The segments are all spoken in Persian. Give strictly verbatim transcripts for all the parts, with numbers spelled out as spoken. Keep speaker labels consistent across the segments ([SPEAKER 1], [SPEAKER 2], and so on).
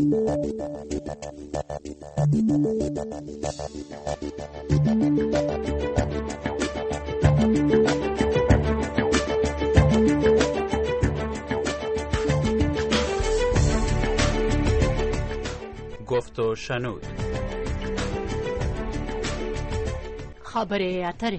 [SPEAKER 1] گفت و شنود.
[SPEAKER 2] خبره اتره.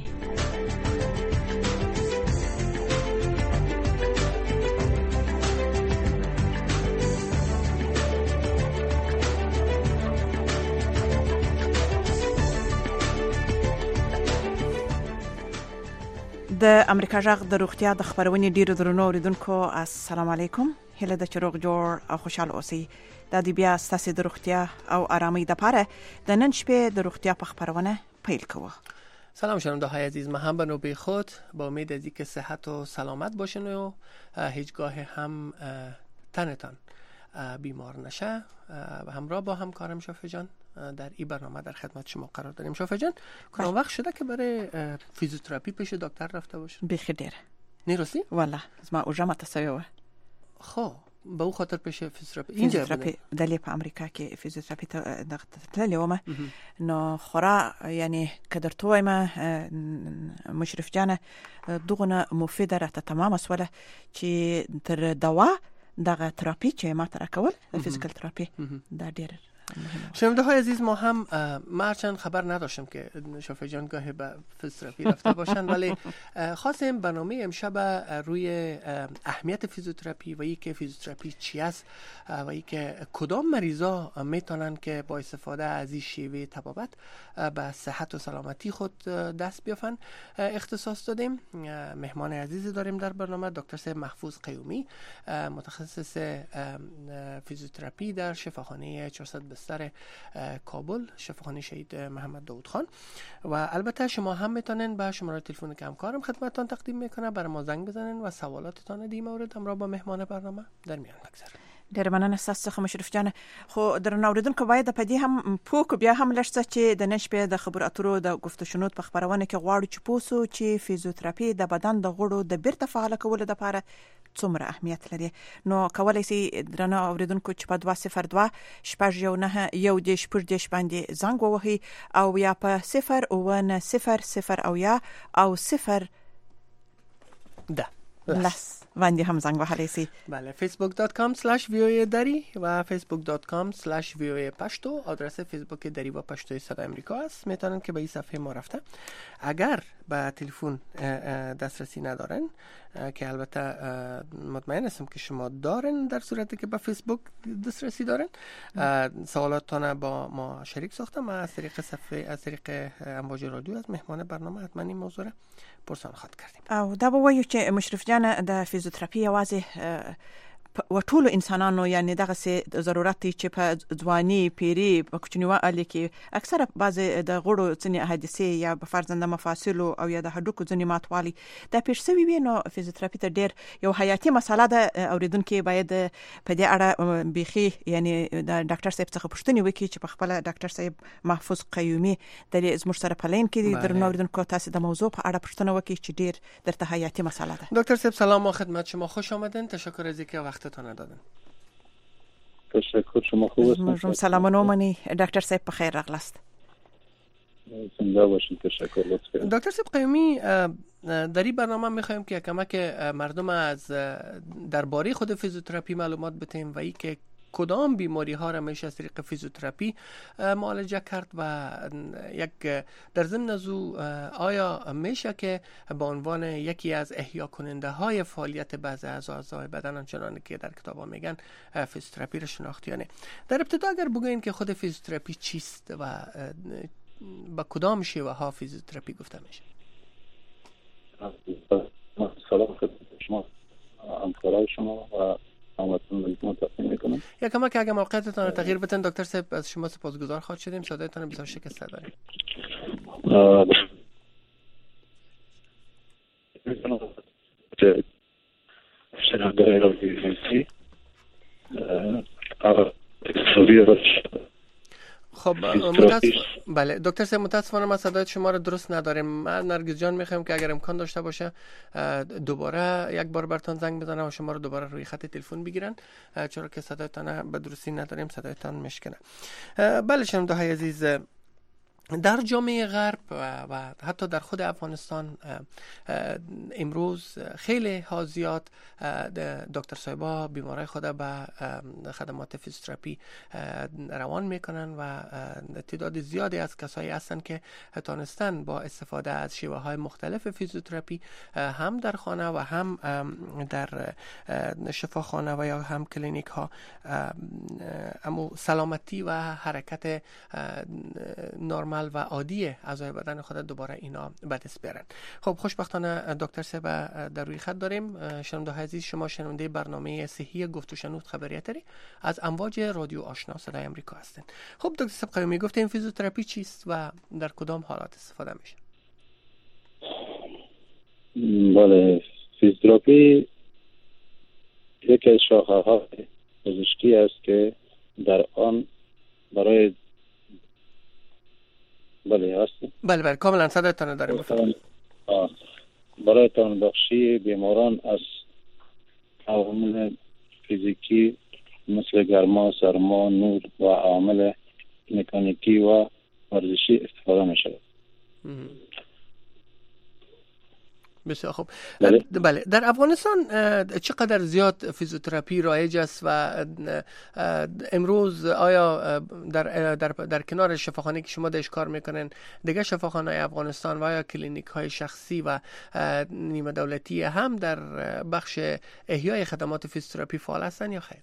[SPEAKER 3] د امریکا جغ د روغتیا د خبرونې ډیرو درنو اوریدونکو السلام علیکم. هله د چروغ جوړ او خوشاله اوسئ. د دې بیا ستاسو د روغتیا او آرامۍ لپاره د نن شپې د روغتیا په خبرونه پیل کوو.
[SPEAKER 4] سلام شنونده های عزیز، ما هم به نوبه خود با امید از اینکه صحت و سلامت باشین و هیچگاه هم تنتان بیمار نشه و همراه با همکارم شافی جان در این برنامه در خدمت شما قرار داریم. شافی جان کنم وقت شده که برای فیزیوتراپی پیش دکتر رفته باشین؟
[SPEAKER 3] بخیر دیره
[SPEAKER 4] نیرستی؟
[SPEAKER 3] والله از ما اوجا تسویه.
[SPEAKER 4] خب به او خاطر پیش فیزیوتراپی
[SPEAKER 3] اینجا فیزیوتراپی دلی په امریکا کې فیزیوتراپی ته د تللی ومه نو خورا یعنی کدرته وایم مشرف جان دغه مفیده راته تمام اسوله چې تر دوا دغه تراپی چې ما تر کول فیزیکال تراپی دا ډیر
[SPEAKER 4] شنونده های عزیز، ما هم مرچن خبر نداشتم که شافی جان گاهی به فیزیوتراپی رفته باشن، ولی خواستیم برنامه امشب روی اهمیت فیزیوتراپی و اینکه فیزیوتراپی چی است و اینکه کدام مریضا میتونن که با استفاده از این شیوه طبابت به صحت و سلامتی خود دست بیافن اختصاص دادیم. مهمان عزیزی داریم در برنامه، دکتر صاحب محفوظ قیومی، متخصص فیزیوتراپی در شفاخانه چهارصد بستر کابل، شفاخانه شهید محمد داود خان. و البته شما هم میتونین به شماره تلفن که همکارم خدمتتان تقدیم میکنه برای ما زنگ بزنین و سوالاتتان در این مورد همراه با مهمان برنامه در میان بگذاریم.
[SPEAKER 3] ډېر مننه ستاسو څخه مشرف جان. خو درنو اوریدونکو باید په دې هم پوک بیا هم لږ چې د نن شپې د خبرو اترو د گفت و شنود په خبرونه کې غواړو چې پوسو چې فیزیوتراپي د بدن د غړو د بیرته فعال کولو لپاره څومره اهمیت لري. نو کولای شي درنو اوریدونکو چې په دوه صفر دوه شپږ یو نه یو د شپږ د باندې زنګ ووهي او یا په صفر او نه صفر صفر او یا او صفر
[SPEAKER 4] ده
[SPEAKER 3] لس باندې هم زنگ وهلی سي.
[SPEAKER 4] بله، فیسبوک دات کام سلش وی او ای دری و فیسبوک دات کام سلش وی او ای پشتو آدرس فیسبوک دری و پشتوی صدا امریکا است. میتونن که به این صفحه ما رفته اگر به تلفن دسترسی ندارن که البته مطمئن هستم که شما دارن، در صورتی که به فیسبوک دسترسی دارن سوالاتتان با ما شریک ساختم از طریق صفحه از طریق امواج رادیو از مهمان برنامه حتما این موضوع پرسان خواهد کردیم.
[SPEAKER 3] او دا به وایو چې مشرف جان د فیزیوتراپي یوازې و ټول انسانانو یعنی دغه سي ضرورت چې په ځواني پیری په کوچنیوالي کې اکثره بعض د غړو ځنې حادثه یا په فرزنده مفاصلو او یا د هډوکو ځنې ماتوالي دا پیښ شوی وي، نو فیزیوتراپي ته ډیر یو حیاتي مسله ده. اوریدونکو باید په دې اړه بيخي یعنی د ډاکټر صاحب څخه پوښتنه وکړي چې په خپل ډاکټر صاحب محفوظ قیومی د زموږ سره پلین کې درنو اوریدونکو تاسو د موضوع په اړه پوښتنه وکړي چې ډیر درته حیاتي مسله ده.
[SPEAKER 4] دکتر صاحب سلام و خدمت شما، خوش آمدین. تشکر از اینکه وقتتون دادن.
[SPEAKER 5] تشکر، شما خوب هستید؟
[SPEAKER 3] مجموع سلامونه منی دکتر صاحب بخیر راغلاست.
[SPEAKER 5] زنده باشید. تشکر لطفا.
[SPEAKER 4] دکتر صاحب قیومی، در این برنامه میخوایم که کمک مردم از درباره خود فیزیوتراپی معلومات بدیم و ای که کدام بیماری ها را میشه از طریق فیزیوتراپی معالجه کرد و یک در ضمن از او آیا میشه که به عنوان یکی از احیا کننده های فعالیت بعضی اعضای بدن آنچنان که در کتابا میگن فیزیوتراپی را شناختیانه. در ابتدا اگر بگوین که خود فیزیوتراپی چیست و با کدام شیوه ها فیزیوتراپی گفته میشه؟
[SPEAKER 5] سلام خدمت شما، همکارای شما و
[SPEAKER 4] یا کما که اگه موقعیتتان رو تغییر بدن دکتر صاحب از شما سپاسگزار خواهد شدیم. صدایتان بسیار شکسته داریم. خب متاسف بله دکتر صاحب متاسفانه ما صدای شما رو درست نداریم. من نرگس جان میخوایم که اگر امکان داشته باشه دوباره یک بار براتون زنگ بزنم و شما رو دوباره روی خط تلفن بگیرن، چرا که صدایتان به درستی نداریم، صدایتان مشکنه. بله شنونده های عزیز، در جامعه غرب و حتی در خود افغانستان امروز خیلی ها زیاد دکتر صاحبا بیمارای خود به خدمات فیزیوتراپی روان میکنن و تعداد زیادی از کسایی هستن که تانستن با استفاده از شیوه های مختلف فیزیوتراپی هم در خانه و هم در شفاخانه و یا هم کلینیک ها اما سلامتی و حرکت نرمال و عادی اعضای بدن خود دوباره اینا به دست بیارن. خب خوشبختانه دکتر صاحب در روی خط داریم. شنونده عزیز، شما شنونده برنامه صحی گفت و شنود خبریاتری از امواج رادیو آشنا صدای امریکا هستین. خب دکتر صاحب قیومی، گفتین فیزیوتراپی چیست و در کدام حالات استفاده میشه؟
[SPEAKER 5] بله، فیزیوتراپی یکی از شاخه‌های پزشکی است که در آن برای بله هست
[SPEAKER 4] بله بله کاملا صدایتان داریم بفرمایید.
[SPEAKER 5] برای توانبخشی بیماران از عوامل فیزیکی مثل گرما، سرما، نور و عوامل مکانیکی و ورزشی استفاده می شود.
[SPEAKER 4] بسیار خوب.
[SPEAKER 5] بله.
[SPEAKER 4] بله در افغانستان چقدر زیاد فیزیوتراپی رایج است و امروز آیا در در در کنار شفاخانه که شما درش کار میکنن دیگه شفاخانه افغانستان و یا کلینیک های شخصی و نیمه دولتی هم در بخش احیای خدمات فیزیوتراپی فعال هستن یا خیر؟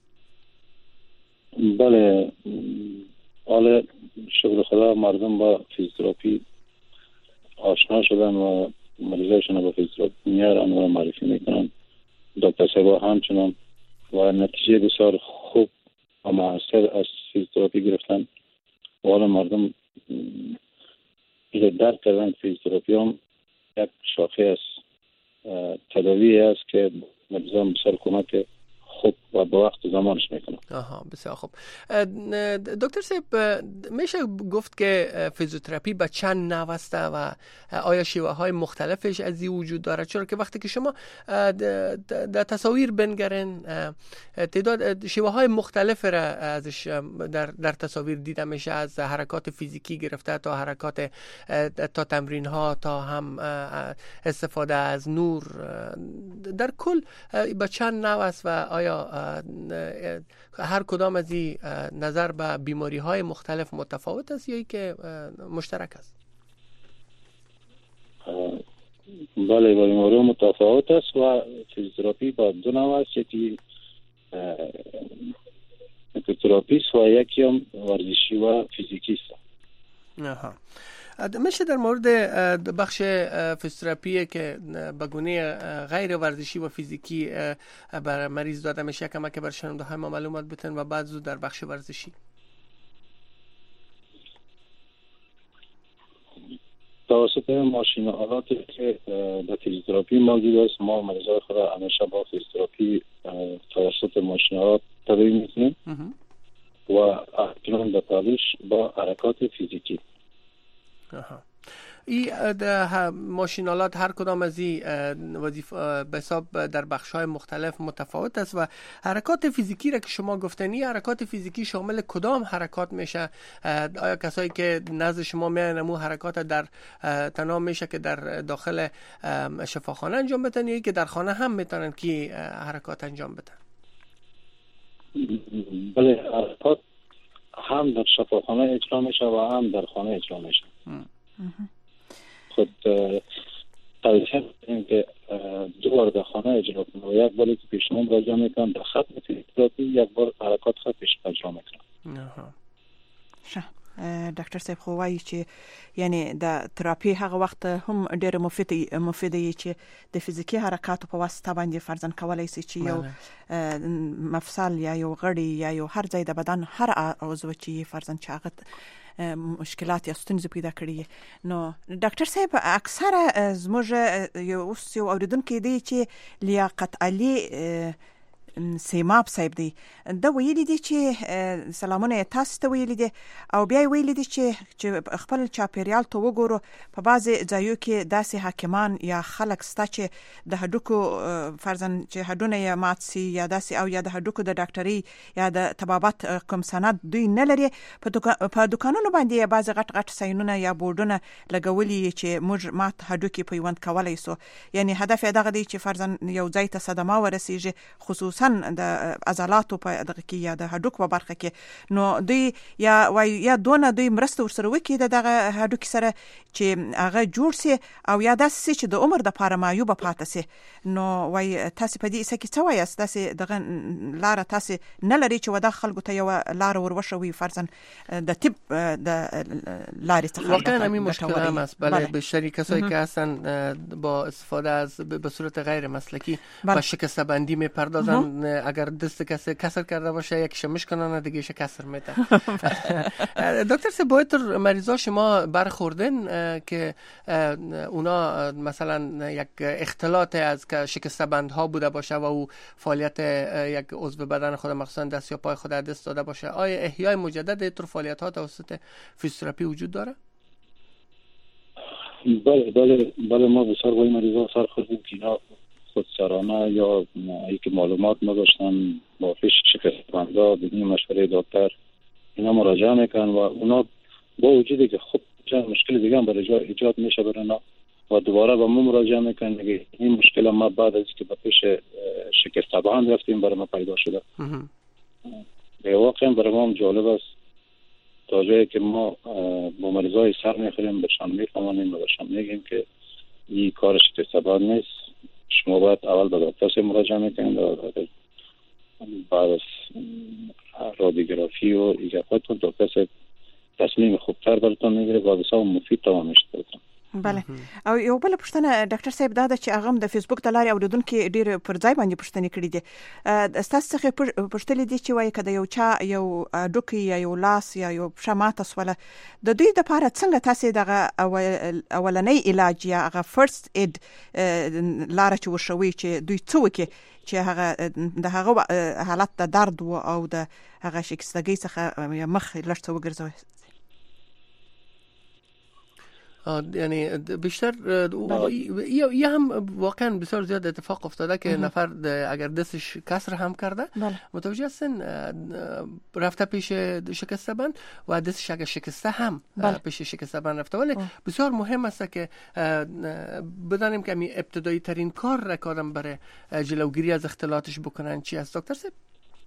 [SPEAKER 5] بله، حال شکر خدا مردم با فیزیوتراپی آشنا شدن و مریضایشون با فیزیوتراپی میارن و معرفی میکنن. دکتر صاحبا همچنان و نتیجه بسیار خوب و موثر از فیزیوتراپی گرفتن و حالا مردم درک کردن فیزیوتراپی هم یک شاخه از تداوی است که مریضان بسیار کمک خوب و با وقت زمانش میکنه.
[SPEAKER 4] آها بسیار خوب. دکتر صاحب میشه گفت که فیزیوتراپی به چند نوع است و آیا شیوه های مختلفش از این وجود داره؟ چرا که وقتی که شما در تصاویر بنگرین تعداد شیوه های مختلف را ازش در در تصاویر دیده میشه، از حرکات فیزیکی گرفته تا حرکات تا تمرین ها تا هم استفاده از نور، در کل به چند نوع است و آیا هر کدام از این نظر به بیماری های مختلف متفاوت است یا که مشترک است؟
[SPEAKER 5] بله، بیماری متفاوت است و فیزیوتراپی با دو نوع است، یکی فیزیوتراپی است و یکی هم ورزشی و فیزیکی است.
[SPEAKER 4] آها. میشه در مورد بخش فیزیوتراپی که به گونه غیر ورزشی و فیزیکی بر مریض داده میشه کما که بر شنونده های ما معلومات بتن و بعد زود در بخش ورزشی؟
[SPEAKER 5] توسط ماشین آلاتی که در فیزیوتراپی موجود است، ما مریضای خود را همیشه با فیزیوتراپی توسط ماشین آلات تداوی میکنیم و اکنون به تالیش با حرکات فیزیکی.
[SPEAKER 4] آها. این ماشینالات هر کدام از این وظیفه به حساب در بخش‌های مختلف متفاوت است و حرکات فیزیکی را که شما گفتنی، حرکات فیزیکی شامل کدام حرکات میشه؟ آیا کسایی که نزد شما میان امو حرکات در تنها میشه که در داخل شفاخانه انجام بدن یا که در خانه هم میتونن که حرکات انجام بدن؟
[SPEAKER 5] بله، حرکات هم در شفاخانه اجرا میشه و هم در خانه اجرا میشه. خود توصیه می‌کنیم که دو بار در خانه اجرا کنم و یک باری که پیشنهاد راجع میکنم در خط فیزیوتراپی، یک بار حرکات خطش اجرا میکنم.
[SPEAKER 3] شه ډاکټر صاحب خو وایي چې یعنی د تراپی هغه وخت هم ډېر مفید مفید دی چې د فزیکی حرکاتو په واسطه باندې فرضاً کولای شي چې یو مفصل یا یو غړی یا یو هر ځای د بدن هر عضو چې فرضاً چې هغه مشکلات یا ستونزې پیدا کړي. نو ډاکټر صاحب اکثره زموږ یو اوس یو اوریدونکو دی چې لیاقت علي سیماب صاحب دی د ویلي دي چې سلامونه تاسو ته ویلي دي او بیا ویلي دي چې خپل چاپیریال ته وګورو په بعضي ځایو کې داسې حاکمان یا خلک ستا چې د هډوکو فرضاً چې هډونه یا مات سي یا داسې او یا د هډوکو د ډاکټري یا د طبابت کوم سند دوی نه لري په دکانونو باندې بعضي غټ غټ ساينونه یا بورډونه لګولي چې موږ مات هډوکي پیوند کولای سو. یعنی هدف دغه دی چې فرضاً یو ځای ته صدمه ورسیږي خصوصا د عضلاتو په دغه کې یا د هډوکو په برخه کې نو دوی یا وای یا دونه دوی مرسته ورسره وکړي دغه هډوکي سره چې هغه جوړ سي او یا داسې چې د عمر د پاره معیوب پاتې سي. نو وای تاسو په دې څه کې څه وایي تاسو دغه لار تاسو نه لري چې ودا خلکو ته یو لار وروشوي فرضاً د طب د لارې څخه
[SPEAKER 4] واقعا همین مشکل هم است. بله بیشتر کسایی که هستن با استفاده از به صورت غیر مسلکی با شکسته بندی میپردازن. اگر دست کسی کسر کرده باشه یکیش میشکنن دیگه ش کسر میده. دکتر سه باید مریضا شما برخوردن که اونا مثلا یک اختلاط از که شکسته بندها بوده باشه و او فعالیت یک عضو بدن خود مخصوصا دست یا پای خود دست داده باشه، آیا احیای مجدد اینطور فعالیت ها توسط فیزیوتراپی وجود داره؟
[SPEAKER 5] بله بله بله ما بسیار با این مریضا سر خوردیم که اینا خودسرانه یا ای که معلومات نداشتن با فیش شکست بندا بدون مشوره دکتر اینا مراجعه میکنن و اونا با وجودی که خب چند مشکل دیگه هم برای ایجاد میشه برای اونا و دوباره با ما مراجعه میکنن دیگه این مشکل ما بعد از که با فیش شکست بند رفتیم برای ما پیدا شده. به واقع برای ما جالب است تا جایی که ما با مریضای سر میخوریم بهشان میفهمانیم و بهشان میگیم که این کار شکست بند نیست، شما باید اول به دکتر مراجعه میکنید و بعد از رادیوگرافی و ایجاباتون دکتر تصمیم خوبتر براتون میگیره و بسیار مفید تمام میشه.
[SPEAKER 3] بله او یو بل پښتنه ډاکټر صاحب دا چې هغه د فیسبوک د لارې اوریدونکو ډیر پر ځای باندې پښتنې کړې دي. تاسو څخه پښتلې دي چې وایي کده یو چا یو ډوکی یا یو لاس یا یو شماته سواله د دوی د لپاره څنګه تاسو دغه اولنۍ علاج یا هغه فرست اید لار چې وشوي چې دوی څه وکړي چې هغه د هغه حالت د درد او د هغه شکستګۍ څخه مخ لږ څه وګرځوي.
[SPEAKER 4] یعنی بیشتر یه هم واقعا بسیار زیاد اتفاق افتاده که نفر اگر دستش کسر هم کرده متوجه هستن رفته پیش شکسته بند و دستش اگر شکسته هم پیش شکسته بند رفته. ولی بسیار مهم است که بدانیم که ابتدایی ترین کار را که آدم برای جلوگیری از اختلاطش بکنن چی است دکتر صاحب؟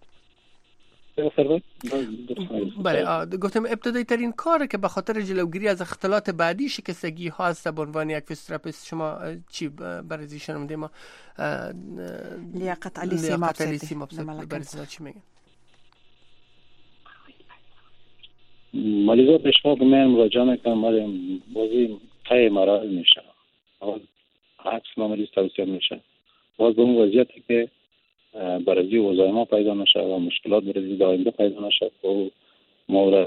[SPEAKER 4] بله گفتم ابتدایی ترین کاری که به خاطر جلوگیری از اختلاط بعدی شکستگی ها است به عنوان یک فیزیوتراپیست شما چی برای زیشون میدیم؟ ما
[SPEAKER 3] لیاقت علی سیماب
[SPEAKER 4] برای چی میگن؟
[SPEAKER 5] مریضا به شما که من مراجعه میکنم ولی بازی تای مراحل میشه عکس ما مریض توصیه میشه باز به اون وضعیتی که برزی وظایما پیدا نشه و مشکلات برزی دائنده پیدا نشه و ما را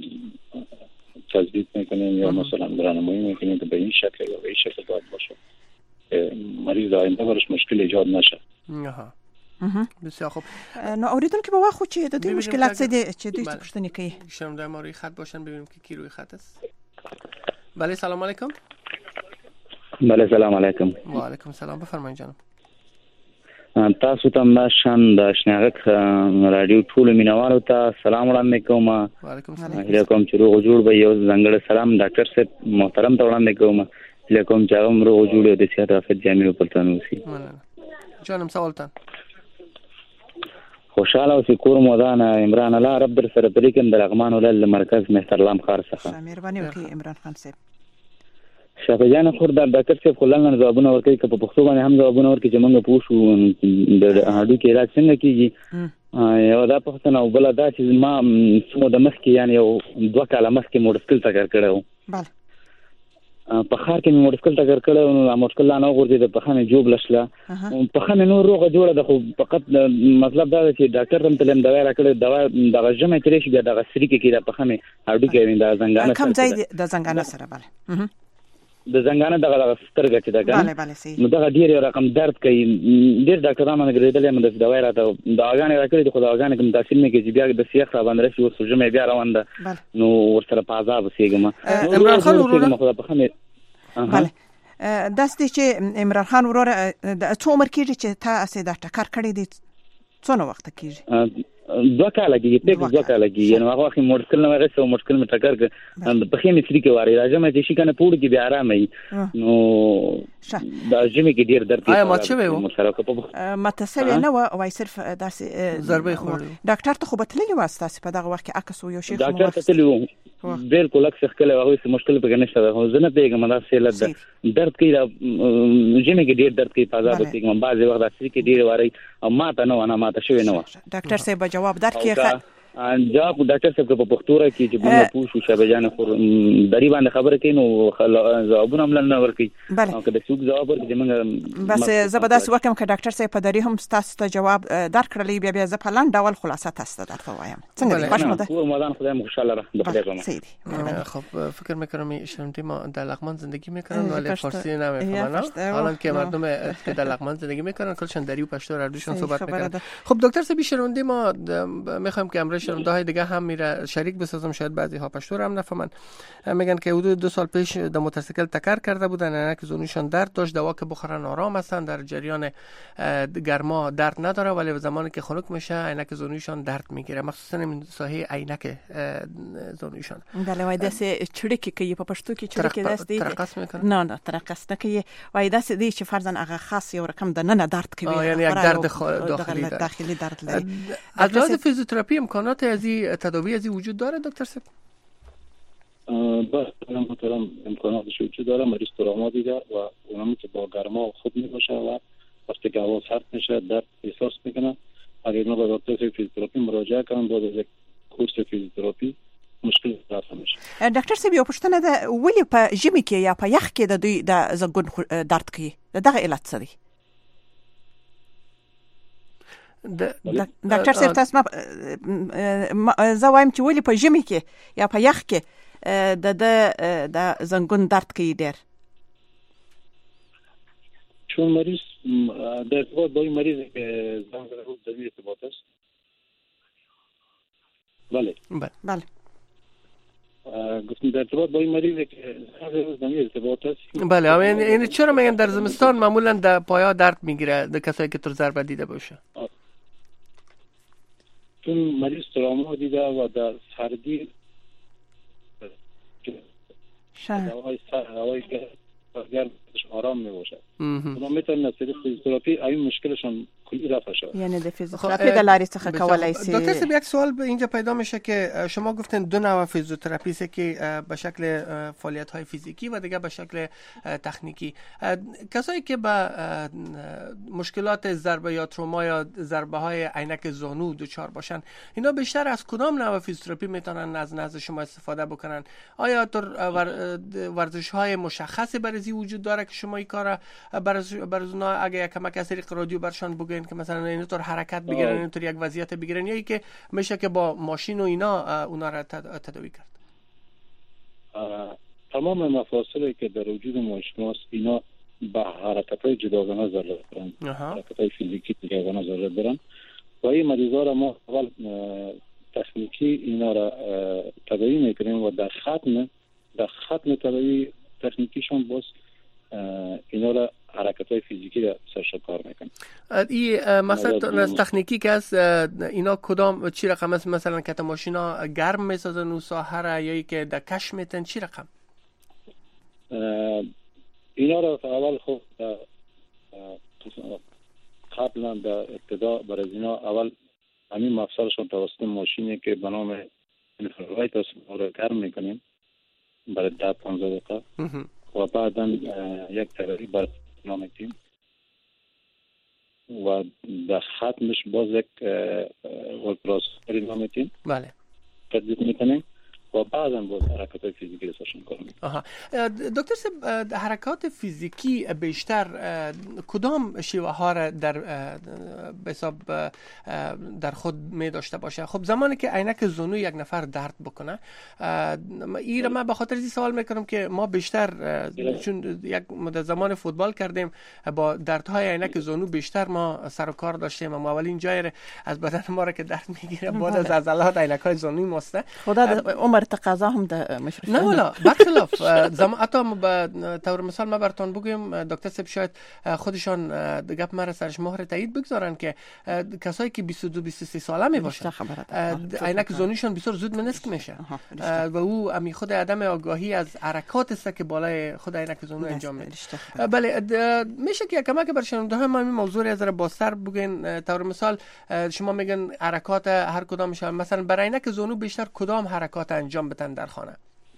[SPEAKER 5] تثبیت میکنیم یا مثلا برنامه‌ای میکنیم که به این شکل یا به این شکل باید باشه مریض دائنده برش مشکل ایجاد نشه.
[SPEAKER 4] آها بسیار خوب.
[SPEAKER 3] نو اوریدونکو به واخو چې د دې مشکلات څه دي چې دوی پوښتنه کوي
[SPEAKER 4] شم د موري خط باشن ببینیم که کی روی خط است. بله سلام علیکم.
[SPEAKER 6] بله سلام علیکم.
[SPEAKER 4] و علیکم سلام بفرمایید جناب.
[SPEAKER 6] تاسو ته مشان د شناغت رادیو ټول مینوالو ته سلام وړاندې کوم.
[SPEAKER 4] وعلیکم السلام.
[SPEAKER 6] هله کوم چې روغ جوړ به یو ځنګړ سلام ډاکټر صاحب محترم ته وړاندې کوم. هله کوم چې هغه روغ جوړ د صحت افت جامع په تنو سي.
[SPEAKER 4] جانم سوالتان.
[SPEAKER 6] خوشاله او شکر مودان عمران الله رب در سره پریکم د لغمان ولل مرکز مهترلام خار څخه.
[SPEAKER 3] مهرباني وکړئ عمران خان صاحب.
[SPEAKER 6] شفا جان خور د ډاکټر صاحب خلل نه جوابونه ورکړي که په پښتو باندې هم جوابونه ورکړي چې موږ پوښو د هډو کې علاج څنګه کیږي. یو دا پښتنه او بل دا چې ما سمو د مخ کې یعنی یو دوه کاله مخ کې موډسکل تکر کړو.
[SPEAKER 3] بله
[SPEAKER 6] په خار کې موډسکل تکر کړو نو موډسکل نه غوړدي د پخانه جوب لشله پخانه نو روغه جوړه د خو فقط مطلب دا چې ډاکټر هم تلم دوا راکړه دوا د جمع ترې شي د غسری کې د پخانه هډو کې د زنګانه
[SPEAKER 3] کم ځای د زنګانه سره. بله
[SPEAKER 6] د زنګانه دغه سترګه چې دا
[SPEAKER 3] بله
[SPEAKER 6] کنه
[SPEAKER 3] بله صحیح
[SPEAKER 6] نو دغه ډیر رقم درد کوي. ډیر ډاکټرانو باندې ګریدل هم د دوايي راته د اغانې راکړي د خدای اغانې کوم تحصیل نه کې بیا د سیاق را باندې راشي ورسره جمع بیا روان ده نو ورسره په عذاب سیګم.
[SPEAKER 4] عمران خان ورور
[SPEAKER 6] خدای په خمه
[SPEAKER 3] بله داسې چې عمران خان ورور د څو عمر کېږي چې تاسو دا ټکر کړی دی څونه وخت کېږي؟
[SPEAKER 6] دوه کاله کې ته دوه کاله کې نو هغه وخت مشکل نه راغی او مشکل می ټکر ک په خې می سری کې واره راځم چې شي کنه پوره کې بیا آرام ای نو دا جمی کې ډیر درد
[SPEAKER 4] آیا ماته شوی و
[SPEAKER 6] مشارکت په
[SPEAKER 3] متسوي نه و او صرف داسې
[SPEAKER 4] ضربه خور
[SPEAKER 3] ډاکټر ته خو بتللی واسطه په دغه وخت کې عکس یو شیخ
[SPEAKER 6] ډاکټر ته تللی و بالکل اکثر کله هغه څه مشکل په نشته ده زه نه پیګم دا سیل درد کوي جمی کې ډیر درد کوي په عذاب کې بعض وخت اصلي کې ډیر واره او ماته نه ونه ماته شوی نه و.
[SPEAKER 3] ډاکټر صاحب جواب درکې
[SPEAKER 6] جواب ډاکټر صاحب په پښتو کې چې موږ پوښو شابه جان خور دری باندې خبره کینو جوابونه هم نه ورکي او که د څوک جواب ورکړي موږ
[SPEAKER 3] بس زبردست وکم که ډاکټر صاحب په دری هم تاسو ته جواب درکړلی بیا بیا ز په لاند ډول خلاصه تاسو ته درته وایم څنګه دی خوشمده
[SPEAKER 6] او مدان خدای مو خوشاله راه بخیر
[SPEAKER 3] سیدی.
[SPEAKER 4] خب فکر میکنم ایشون ما در لغمان زندگی میکنن ولی فارسی نمیفهمن حالا که مردم که در لغمان زندگی میکنن کلشون دری و پشتو هر دوشون صحبت میکنن. خب دکتر صاحب شنونده ما میخوایم که امروز شنونده های دیگه هم میره شریک بسازم شاید بعضی ها پشتو رو هم نفهمن. میگن که حدود دو سال پیش در موتورسیکل تکر کرده بودن عینک زونیشان درد داشت دوا که بخورن آرام هستن در جریان گرما درد نداره ولی زمانی که خنک میشه عینک زونیشان درد میگیره مخصوصا این ساحه عینک زونیشان.
[SPEAKER 3] بله وای داسې چړکی کوي په پښتو کې چړکی داسې
[SPEAKER 4] ترقص میکنه
[SPEAKER 3] نه نه ترقص نه کوي وای داسې دی چې فرضاً هغه خاص یو رقم د نه نه درد کوي
[SPEAKER 4] یعنی یک درد داخلی
[SPEAKER 3] داخلی درد لري.
[SPEAKER 4] از لحاظ فیزیوتراپی امکانات ازی تداوی ازی وجود داره دکتر صاحب؟
[SPEAKER 5] بله محترم امکاناتش وجود داره. مریض تراما دیده و اونمی که با گرما خوب میباشه و وقتی که هوا سرد میشه درد احساس میکنه اگر اینا به دکتر فیزیوتراپی مراجعه کنن بعد از یک کورس فیزیوتراپی مشکل رفع میشه.
[SPEAKER 3] ډاکټر صاحب یو پوښتنه ده ولې په ژمي کې یا په یخ کې د دوی د زنګون درد کوي دغه علت څه دی؟ ډاکټر صاحب تاسو ما زه وایم چې ولې په ژمي کې یا په یخ کې د د زنګون درد کوي ډیر؟
[SPEAKER 5] چون مریض در ارتباط با این مریض که زنگ رو در ارتباط است. بله
[SPEAKER 3] بله
[SPEAKER 5] گفتم در ارتباط با این مریض که زنگ رو ارتباط است.
[SPEAKER 4] بله این چرا میگن در زمستان معمولا در پایا درد میگیره در کسایی که تو ضربه دیده باشه؟
[SPEAKER 5] چون مریض تراما دیده و در سردی هوای سر هوای گرم آرام میباشه اونا میتونن از طریق فیزیوتراپی این مشکلشون کلی رفع شه.
[SPEAKER 3] یعنی د فیزیوتراپی د لارې څخه کولای شي.
[SPEAKER 4] دکتر صاحب یک سوال به اینجا پیدا میشه که شما گفتین دو نوع فیزیوتراپی است که به شکل فعالیت های فیزیکی و دیگه به شکل تکنیکی. کسایی که به مشکلات ضربه یا تروما یا ضربه های عینک زانو دچار باشن اینا بیشتر از کدام نوع فیزیوتراپی میتونن از نزد شما استفاده بکنن؟ آیا ورزش های مشخصی برای وجود داره که شما این کار برای اونا اگه یک کمک از طریق رادیو برشان بگین که مثلا اینطور حرکت بگیرن اینطور یک وضعیت بگیرن یا ای که میشه که با ماشین و اینا اونا را تداوی کرد؟
[SPEAKER 5] تمام مفاصلی که در وجود ما شماست اینا با حرکت‌های جداگانه ضرورت دارن. حرکت‌های فیزیکی جداگانه ضرورت دارن و این مریضا را ما اول تکنیکی اینا را تداوی میکنیم و در ختم در ختم تداوی تکنیکیشون باز اینا را حرکت‌های فیزیکی را سرش کار میکنن.
[SPEAKER 4] این مثلا تکنیکی که از اینا کدام چی رقم است؟ مثلا که ماشینا گرم میسازن و ساحره یا ای که در کش میتن چی رقم؟
[SPEAKER 5] اینا را اول خب قبلا در ابتدا برای اینا اول همین مفصلشون توسط ماشینی که به نام انفرالایت است را گرم میکنیم برای ده پانزده دقیقه و بعدا یک تغییری بر نامتیم و در ختمش باز یک اولتراسونی نامتیم
[SPEAKER 4] بله
[SPEAKER 5] تطبیق میکنیم و بعضا با حرکات فیزیکی رساشون کار میکنن.
[SPEAKER 4] آها دکتر صاحب، حرکات فیزیکی بیشتر کدام شیوه ها را در به حساب در خود می داشته باشه؟ خب زمانی که عینک زانو یک نفر درد بکنه، این من به خاطر این سوال میکنم که ما بیشتر چون یک مدت زمان فوتبال کردیم با دردهای عینک زانو بیشتر ما سر و کار داشتیم و اولین جای از بدن ما را که درد میگیره بعد از عضلات عینک های زانوی ماسته.
[SPEAKER 3] خدا عمر تقاضا هم ده مشرف
[SPEAKER 4] نه والا برخلاف زمان حتی به طور مثال ما براتون بگم دکتر صاحب شاید خودشان گپ مرا سرش مهر تایید بگذارن که کسایی که بیست و دو بیست و سه ساله می باشن عینک زانوشون بسیار زود منسک میشه و او امی خود عدم آگاهی از حرکات است که بالای خود عینک زانو انجام میده. بله میشه که کمک بر شنونده های ما این موضوع از را بازتر بگین؟ طور مثال شما میگن حرکات هر کدام میشه، مثلا برای عینک زانو بیشتر کدام حرکات انجام بدن در خانه؟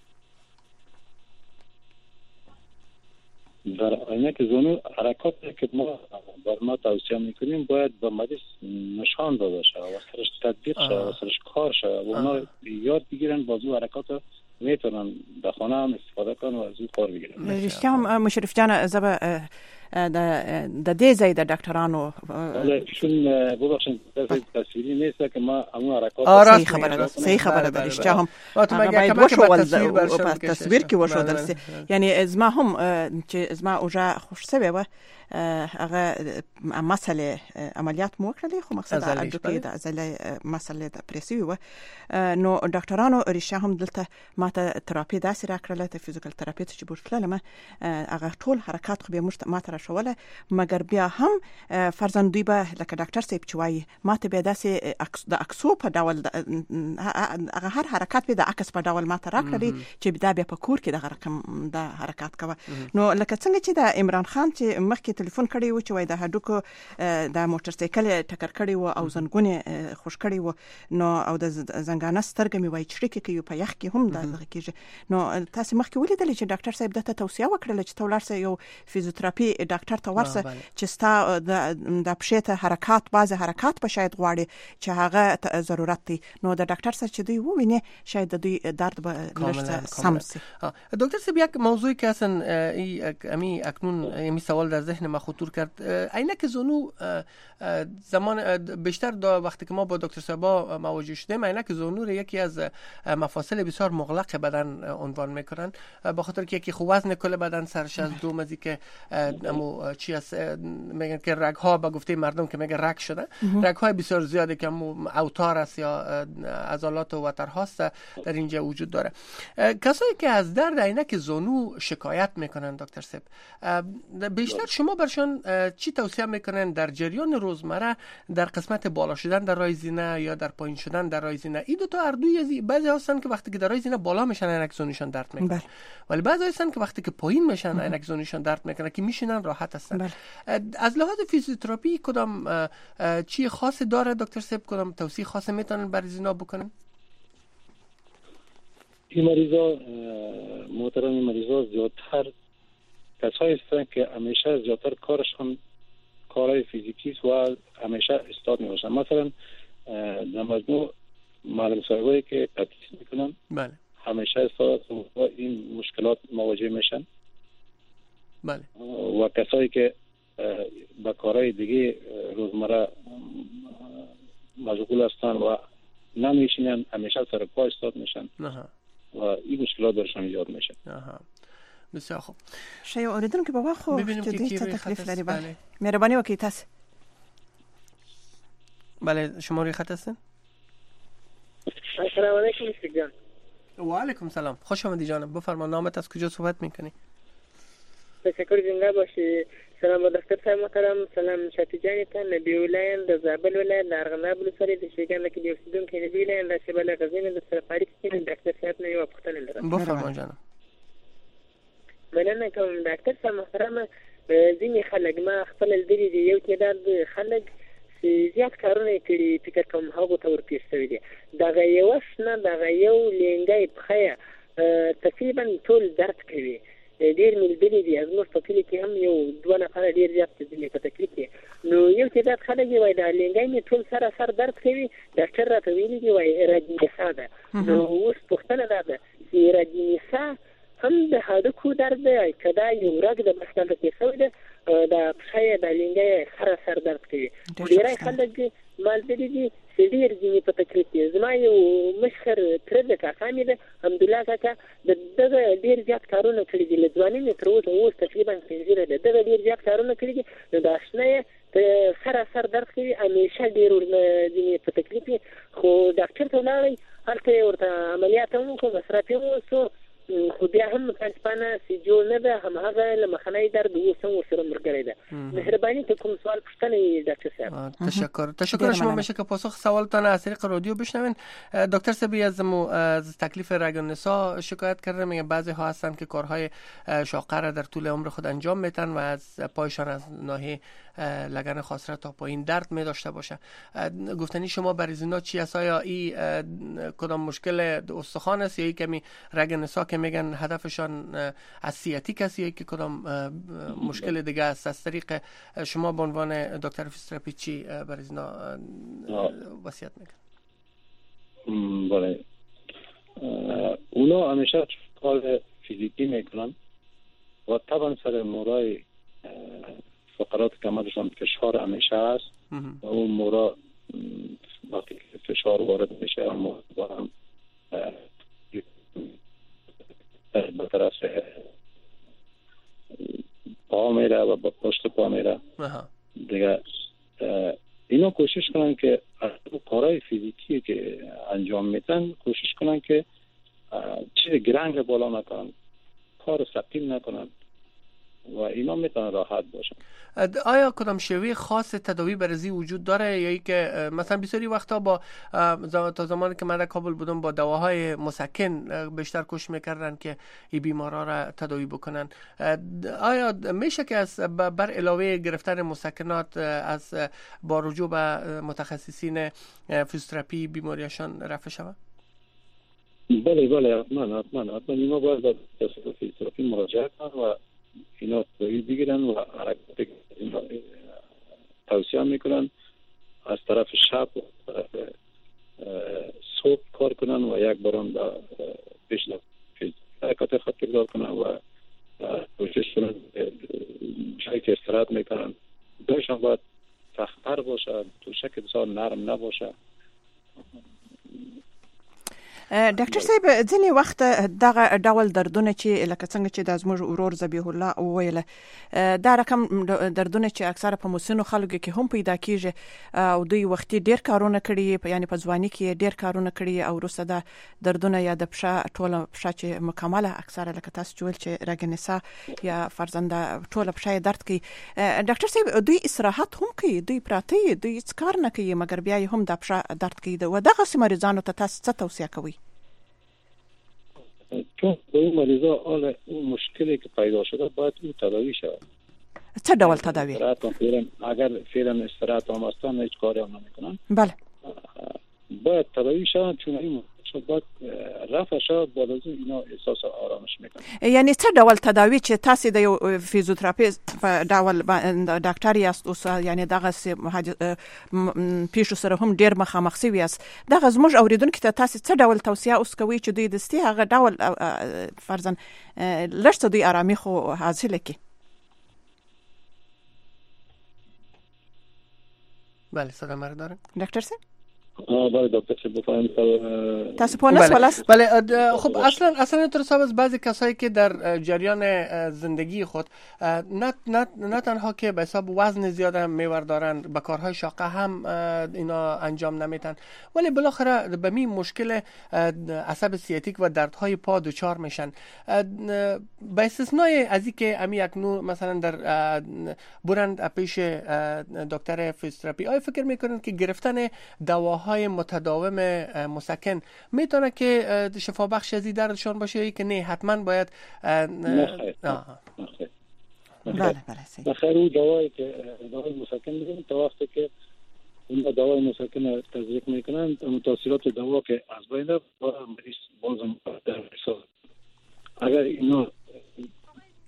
[SPEAKER 5] در عینک زانو حرکات که ما بر ما توصیه میکنیم باید به مریض نشان داده شه و سرش تطبیق شه و سرش کار شه و اونا یاد بگیرن بازو حرکات میتونن در خانه هم استفاده کنن و از این کار بگیرن.
[SPEAKER 3] رشته هم مشرف جان زبا د دې ځای د ډاکټرانو
[SPEAKER 5] چون ببخشید تصویری نیست که ما همون حرکات
[SPEAKER 3] صحیح خبره ده صحیح خبره ده رشته هم باید وشول په تصویر کې وشودل سي. یعنی زما هم چې زما اوجه خوش سوي و هغه مسئله عملیات مو کړلې خو مقصد د کې د عضله مسئله د پریسي و نو ډاکټرانو رشته هم دلته ماته تراپی داسې راکړله ته فزیکل تراپی چې بوتله ما هغه ټول حرکات خو به ماته شوله مګر بیا هم فرضاً دوی به لکه ډاکټر صاحب چې وایي ماته به داسې د اکسو په ډول هغه هر حرکت به د عکس په ډول ماته راکړي چې دا بیا په کور کې د رقم د حرکت کوي. نو لکه څنګه چې د عمران خان چې مخکې ټلیفون کړی و چې وای د هډوکو د موټر سایکل ټکر کړی و او زنګونه خوش کړی و نو او د زنګانه سترګې می وای چې کې په یخ کې هم د کېږي. نو تاسو مخکې ولیدل چې ډاکټر صاحب دته توصیه وکړه چې تولار سه یو فزیوتراپي ډاکټر ته ورسه چې ستا د پښې ته حرکات بعض حرکات په شاید غواړي چې هغه ضرورت دی. نو د ډاکټر سره چې دوی وویني شاید د دوی درد به لږ سم شي.
[SPEAKER 4] دکتر صاحب یک موضوعی که اصلا امی اکنون امی سوال در ذهن ما خطور کرد، عینک زانو زمان بیشتر دا وقتی که ما با دکتر صاحب مواجه شدیم عینک زانو را یکی از مفاصل بسیار مغلق بدن عنوان میکنن به خاطر که یکی خوب وزن کل بدن سرش از دو مزی که امو چی است میگن که رگ ها به گفته مردم که میگن رگ شده رگ های بسیار زیادی که امو اوتار است یا عضلات و وتر هاست در اینجا وجود داره. کسایی که از درد عینک زانو شکایت میکنن دکتر صاحب بیشتر شما برشان چی توصیه میکنن در جریان روزمره در قسمت بالا شدن در راه زینه یا در پایین شدن در راه زینه؟ این دو تا هر دوی بعضی هستن که وقتی که در راه زینه بالا میشن عینک زانوشان درد میکنه ولی بعضی هستن که وقتی که پایین میشن عینک زانوشان درد میکنه که میشینن راحت هستن. از لحاظ فیزیوتراپی کدام چی خاصی داره دکتر صاحب؟ کدام توصیه خاصی میتونن برای زینا بکنن؟
[SPEAKER 5] این مریضا محترم این مریضا زیادتر کسایی هستن که همیشه زیادتر کارشان کارهای فیزیکی است و همیشه استاد می باشن. مثلا در مجموع معلم صاحبایی که تدریس میکنن
[SPEAKER 4] بله
[SPEAKER 5] همیشه استاد با این مشکلات مواجه میشن.
[SPEAKER 4] بله.
[SPEAKER 5] و کسایی که با کارهای دیگه روزمره مشغول هستن و نمیشینن همیشه سر پا استاد میشن و این مشکلات برشان ایجاد میشه.
[SPEAKER 4] آها بسیار خوب.
[SPEAKER 3] شاید اوریدونکو بابا خو چې دې څه تکلیف لري بله مهرباني وکړئ تاسو.
[SPEAKER 4] بله شما روی خط هستین؟
[SPEAKER 7] السلام علیکم استقبال.
[SPEAKER 4] و علیکم سلام، خوش آمدید جانم. بفرما نامت، از کجا صحبت میکنی؟
[SPEAKER 7] تشکر زنده باشی. سلام دکتر صاحب محترم، سلام شفیع جان ته نبی ولایت د زابل ولایت د ارغنداب ولسوالۍ د شیګان کې د اوسیدونکو نبی ولایت د شبل غزنین د سفارت کې ډاکټر صاحب نه یو پوښتنه لرم.
[SPEAKER 4] بفرما جانم.
[SPEAKER 7] مننه کوم ډاکټر صاحب محترم. ځینې خلک ما خپل لري دي یو تعداد خلک زیات کارونه کوي فکر کوم هغه ته ورپېښ شوی دي دغه یو شنه دغه یو لینګای پخیا تقریبا ټول درد کوي ډیر ملګري دي زموږ په کلي کې هم یو دوه نفر ډیر زیات دي په تکلیف کې. نو یو تعداد خلک دی وای دا لنګای می ټول سره سر درد کوي ډاکټر راته ویلي دی وای راډینیسا ده. نو اوس پوښتنه ده چې راډینیسا هم د هډوکو درد دی کدا یو رګ د مسکن کې څه ده دا پښه د لنګای سره سر درد کوي. ډیرای خلک مال دي دي ډیر ځینې په تکلیف دي. زما یو مشخر تر د کاکا مې ده حمدالله کاکا د دغه ډیر زیات کارونه کړي دي له ځوانۍ نه تر اوسه اوس تقریبا پنځه ده دغه ډیر زیات کارونه کړي دي. نو د اشنا ته سره سر درد کوي همیشه ډیر ځینې په تکلیف دي خو ډاکټر ته ولاړی هلته ورته عملیات هم وکړو مصرف یې وسو خو بیا هم تاسپانه سی جوړ نه ده هماغه له مخنی درد اوس هم ورسره ملګری ده. مهربانی ته کوم سوال پوښتنه دکتر صاحب؟
[SPEAKER 4] تشکر تشکر شما میشه که پاسخ سوالتان از طریق رادیو بشنوین. دکتر صاحبی از از تکلیف رگ النساء شکایت کرده میگه بعضی ها هستن که کارهای شاقه را در طول عمر خود انجام میتن و از پایشان از ناحیه لگن خاصره تا پایین درد می داشته باشه. گفتنی شما برای اینا چی است؟ آیا این کدام مشکل استخوان است یا ای کمی رگ النساء که میگن هدفشان از سیاتیک است یا که کدام مشکل دیگه است؟ از طریق شما به عنوان دکتر فیزیوتراپی چی برای اینا وصیت میگن؟
[SPEAKER 5] بله اونا همیشه کار فیزیکی میکنن و طبعا سر مورای فقرات کمرشان فشار همیشه هست و اون مورا وقتی فشار وارد میشه اما با هم به طرف پا میره و با پشت پا میره دیگه. اینا کوشش کنن که کارهای فیزیکی که انجام میتن کوشش کنن که چیز گرنگ بالا نکنن، کار ثقیل نکنن و اینا میتونن راحت باشن.
[SPEAKER 4] آیا کدام شیوه خاص تداوی برزی وجود داره یا ای که مثلا بسیاری وقتا با تا زمانی که من در کابل بودم با دواهای مسکن بیشتر کوشش میکردن که این بیمارا را تداوی بکنن؟ آیا میشه که از بر علاوه گرفتن مسکنات از با رجوع به متخصصین فیزیوتراپی بیماریشان رفع شود؟
[SPEAKER 5] بله بله حتما حتما حتما اینا باید به فیزیوتراپی مراجعه کنن و اینا تداوی بگیرن و حرکت توصیه میکنن از طرف شب و طرف صبح کار کنن و یک باران به پیش حرکت خط تکرار کنن و کوشش کنن جایی که استراحت میکنن دایشان باید سخت‌تر باشه، توشک بسیار نرم نباشه.
[SPEAKER 3] ډاکټر صاحب ځینې وخت دغه ډول دردونه چې لکه څنګه چې د زموږ ورور ذبیح الله وویل دا رقم دردونه چې اکثره په مسنو خلکو کې هم پیدا کیږي او دوی وختي ډیر کارونه کړي یعنی په ځواني کې ډیر کارونه کړي او وروسته د دردونه یا د پښه ټوله پښه چې مکمله اکثره لکه تاسو چې ویل چې رګ النساء یا فرزنده ټوله پښه درد کوي. ډاکټر صاحب دوی استراحت هم کوي، دوی پراته دوی هیڅ کار نه کوي مګر بیا هم د پښه درد کوي و دغه مریضانو ته تاسو څه توصیه کوئ؟
[SPEAKER 5] چون به اون مریضا حال اون مشکلی که پیدا شده باید اون تداوی شود.
[SPEAKER 3] چه ډول تداوی؟
[SPEAKER 5] اگر فعلا استراحت هم هستن هیچ کاری هم نمیکنن
[SPEAKER 3] بله
[SPEAKER 5] باید تداوی شود چون این باید رفع شود بعد از اینا احساس آرامش میکنن.
[SPEAKER 3] یعنی چه ډول تداوی چې تاسو د یو فیزیوتراپیست په ډول ډاکټر یاست اوس یعنی دغه پیښو سره هم ډیر مخامخ شوی یاست دغه زموږ اوریدونکو ته تاسو څه ډول توصیه اوس کوي چې دوی دستي هغه ډول فرضاً لږ دوی آرامي خو حاصل کړي؟
[SPEAKER 4] بله صدا مرا داره
[SPEAKER 3] دکتر صاحب؟
[SPEAKER 5] بله دکتر صاحب بفرمایید.
[SPEAKER 3] تاسو په نس ولاست؟
[SPEAKER 4] بله خب اصلا اصلا دکتر صاحب از بعضی کسایی که در جریان زندگی خود نه نه نه تنها که به حساب وزن زیاد هم میور دارن به کارهای شاقه هم اینا انجام نمیتن ولی بالاخره به می مشکل عصب سیاتیک و دردهای پا دچار میشن. به استثنای از اینکه امی یک نوع مثلا در برند پیش دکتر فیزیوتراپی آیا فکر میکنن که گرفتن دوا های متداوم مسکن میتونه که شفا بخش از دردشان باشه یا که نه حتما باید
[SPEAKER 5] نه
[SPEAKER 3] بله بله
[SPEAKER 5] بخیر اون دوایی که دوای مسکن میگن تا وقتی که اون دوای مسکن تزریق میکنن تاثیرات دوا که از بین رفت با مریض بازم در اگر اینا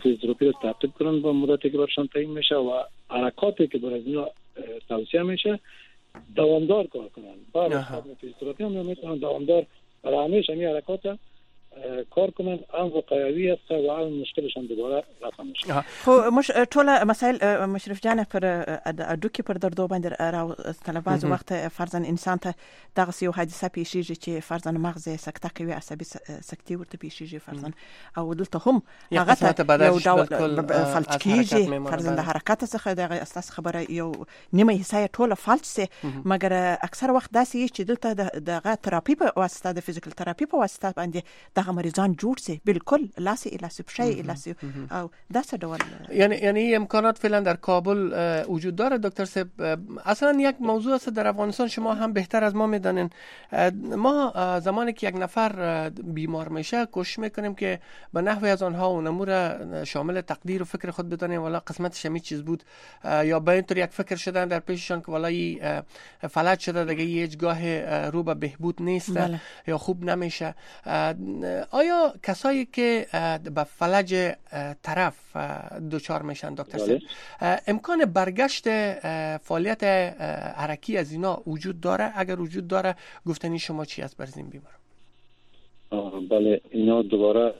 [SPEAKER 5] فیزیوتراپی رو تعقیب کنن با مدتی که برشان تعیین میشه و حرکاتی که برای اینا توصیه میشه دوامدار کار کنن. بعد از فیزیوتراپی هم میتونن دوامدار برای همیشه این حرکات کار کنن، هم وقایوی است و هم مشکلشان دوباره رفع میشه.
[SPEAKER 3] خو مش ټول مسائل مشرف جان پر اډوکی پر دردو باندې راوستل. بعض وخت فرضاً انسان ته دغه یو حادثه پیښیږي چې فرضاً مغز سکته کوي، عصبي سکتي ورته پیښیږي فرضاً، او دلته هم هغه ته یو ډول فلج کیږي فرضاً د حرکت څخه دغه اساس خبره یو نیمه حصہ ټوله فلج سي. مګر اکثر وخت داسې چې دلته دغه تراپی په واسطه د فزیکل تراپی په واسطه باندې دغه مریضان جوړ سي بالکل لاسي الاسي بشي الاسي او داسه ډول.
[SPEAKER 4] یعنی یعنی امکانات فعلا در کابل وجود داره دکتر صاحب. اصلا یک موضوع است در افغانستان شما هم بهتر از ما میدانین. ما زمانی که یک نفر بیمار میشه کوشش میکنیم که به نحوی از آنها و نمور شامل تقدیر و فکر خود بدانیم والا قسمتش همین چیز بود، یا به اینطور یک فکر شدن در پیششان که والای فلج شده دیگه هیچ گاه رو به بهبود نیست بله. یا خوب نمیشه. آیا کسایی که به فلج طرف دچار میشن دکتر صاحب امکان برگشت فعالیت حرکی از اینا وجود داره؟ اگر وجود داره گفتنی شما چی است برای این بیمار؟
[SPEAKER 5] بله اینا دوباره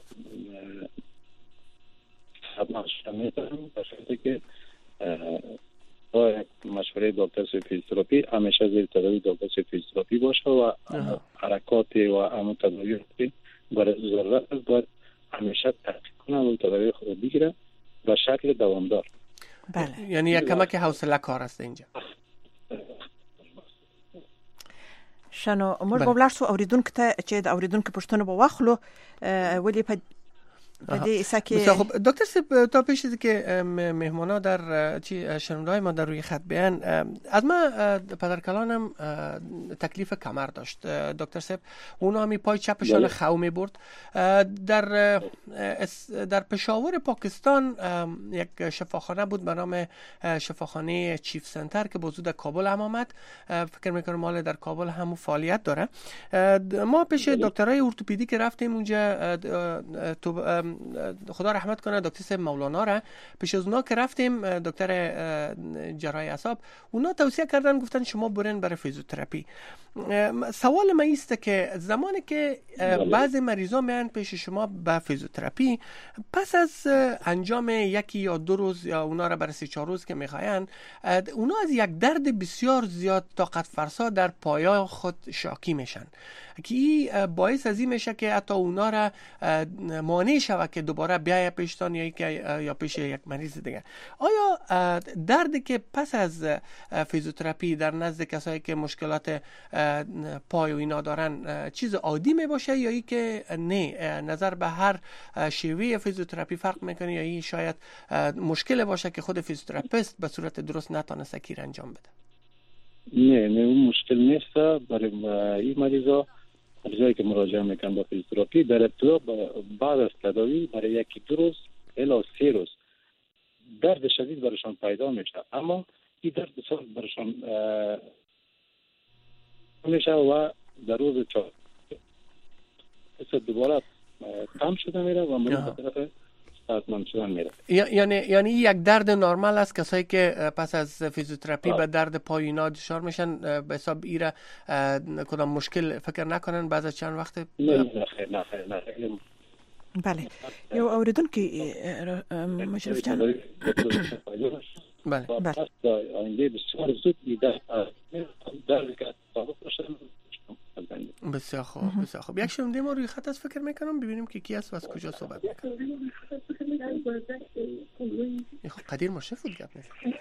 [SPEAKER 5] خدمت میتونم به شرطی که با مشوره دکتر فیزیوتراپی همیشه زیر تداوی دکتر فیزیوتراپی باشه و حرکات و همون تداوی برای ضرورت است باید همیشه تحقیق کنه و تداوی خود بگیره به شکل دوامدار.
[SPEAKER 4] بله یعنی یک کمک حوصله کار است اینجا.
[SPEAKER 3] شنو موږ به ولاړ سو اوریدونکو ته چې د اوریدونکو پوښتنه به واخلو ولې په
[SPEAKER 4] خب دکتر صاحب تا پیش از که مهمانا در چی شنونده‌های ما در روی خط بیان از ما پدرکلانم تکلیف کمر داشت دکتر صاحب، اونا همی پای چپشان خو می برد. در در پشاور پاکستان یک شفاخانه بود به نام شفاخانه چیف سنتر که بازو در کابل هم آمد، فکر میکنم مال در کابل هم فعالیت داره. ما پیش دکترای ارتوپدی که رفتیم اونجا خدا رحمت کنه دکتر صاحب مولانا را، پیش از اونا که رفتیم دکتر جراحی اعصاب، اونا توصیه کردن گفتن شما برین برای فیزیوتراپی. سوال ما است که زمانی که بعضی مریضا میان پیش شما به فیزیوتراپی پس از انجام یکی یا دو روز یا اونا را برای سه چهار روز که میخواین، اونا از یک درد بسیار زیاد طاقت فرسا در پایا خود شاکی میشن که این باعث از این میشه که حتی اونا را مانع شود که دوباره بیای پیشتان یا که یا پیش یک مریض دیگه. آیا دردی که پس از فیزیوتراپی در نزد کسایی که مشکلات پای و اینا دارن چیز عادی می باشه یا ای که نه نظر به هر شیوه فیزیوتراپی فرق میکنه یا این شاید مشکل باشه که خود فیزیوتراپیست به صورت درست نتونسته کیر انجام بده؟
[SPEAKER 5] نه نه اون مشکل نیست. برای این مریضا مریضایی که مراجعه میکنن به فیزیوتراپی در ابتدا بعد از تداوی برای یکی دو روز الی سه روز درد شدید برشان پیدا میشه، اما این درد بسیار برشان میشه و در روز چهار دوباره کم شده میره و مریض به طرف صحتمند شدن میره.
[SPEAKER 4] یعنی یعنی یک درد نرمال است. کسایی که پس از فیزیوتراپی به درد پای اینا دچار میشن به حساب ایره کدام مشکل فکر نکنن بعد از چند وقت؟
[SPEAKER 5] نه نه خیر نه خیر نه خیر.
[SPEAKER 3] بله یو اوریدونکو مشرف جان
[SPEAKER 4] بله
[SPEAKER 5] بله آینده بسیار زود میده درد که سابق باشن.
[SPEAKER 4] بسیار خوب بسیار خوب. یک شنونده ما روی خط است فکر میکنم، ببینیم که کی است و از کجا صحبت میکنه. خب قدیر مشرف بود گپ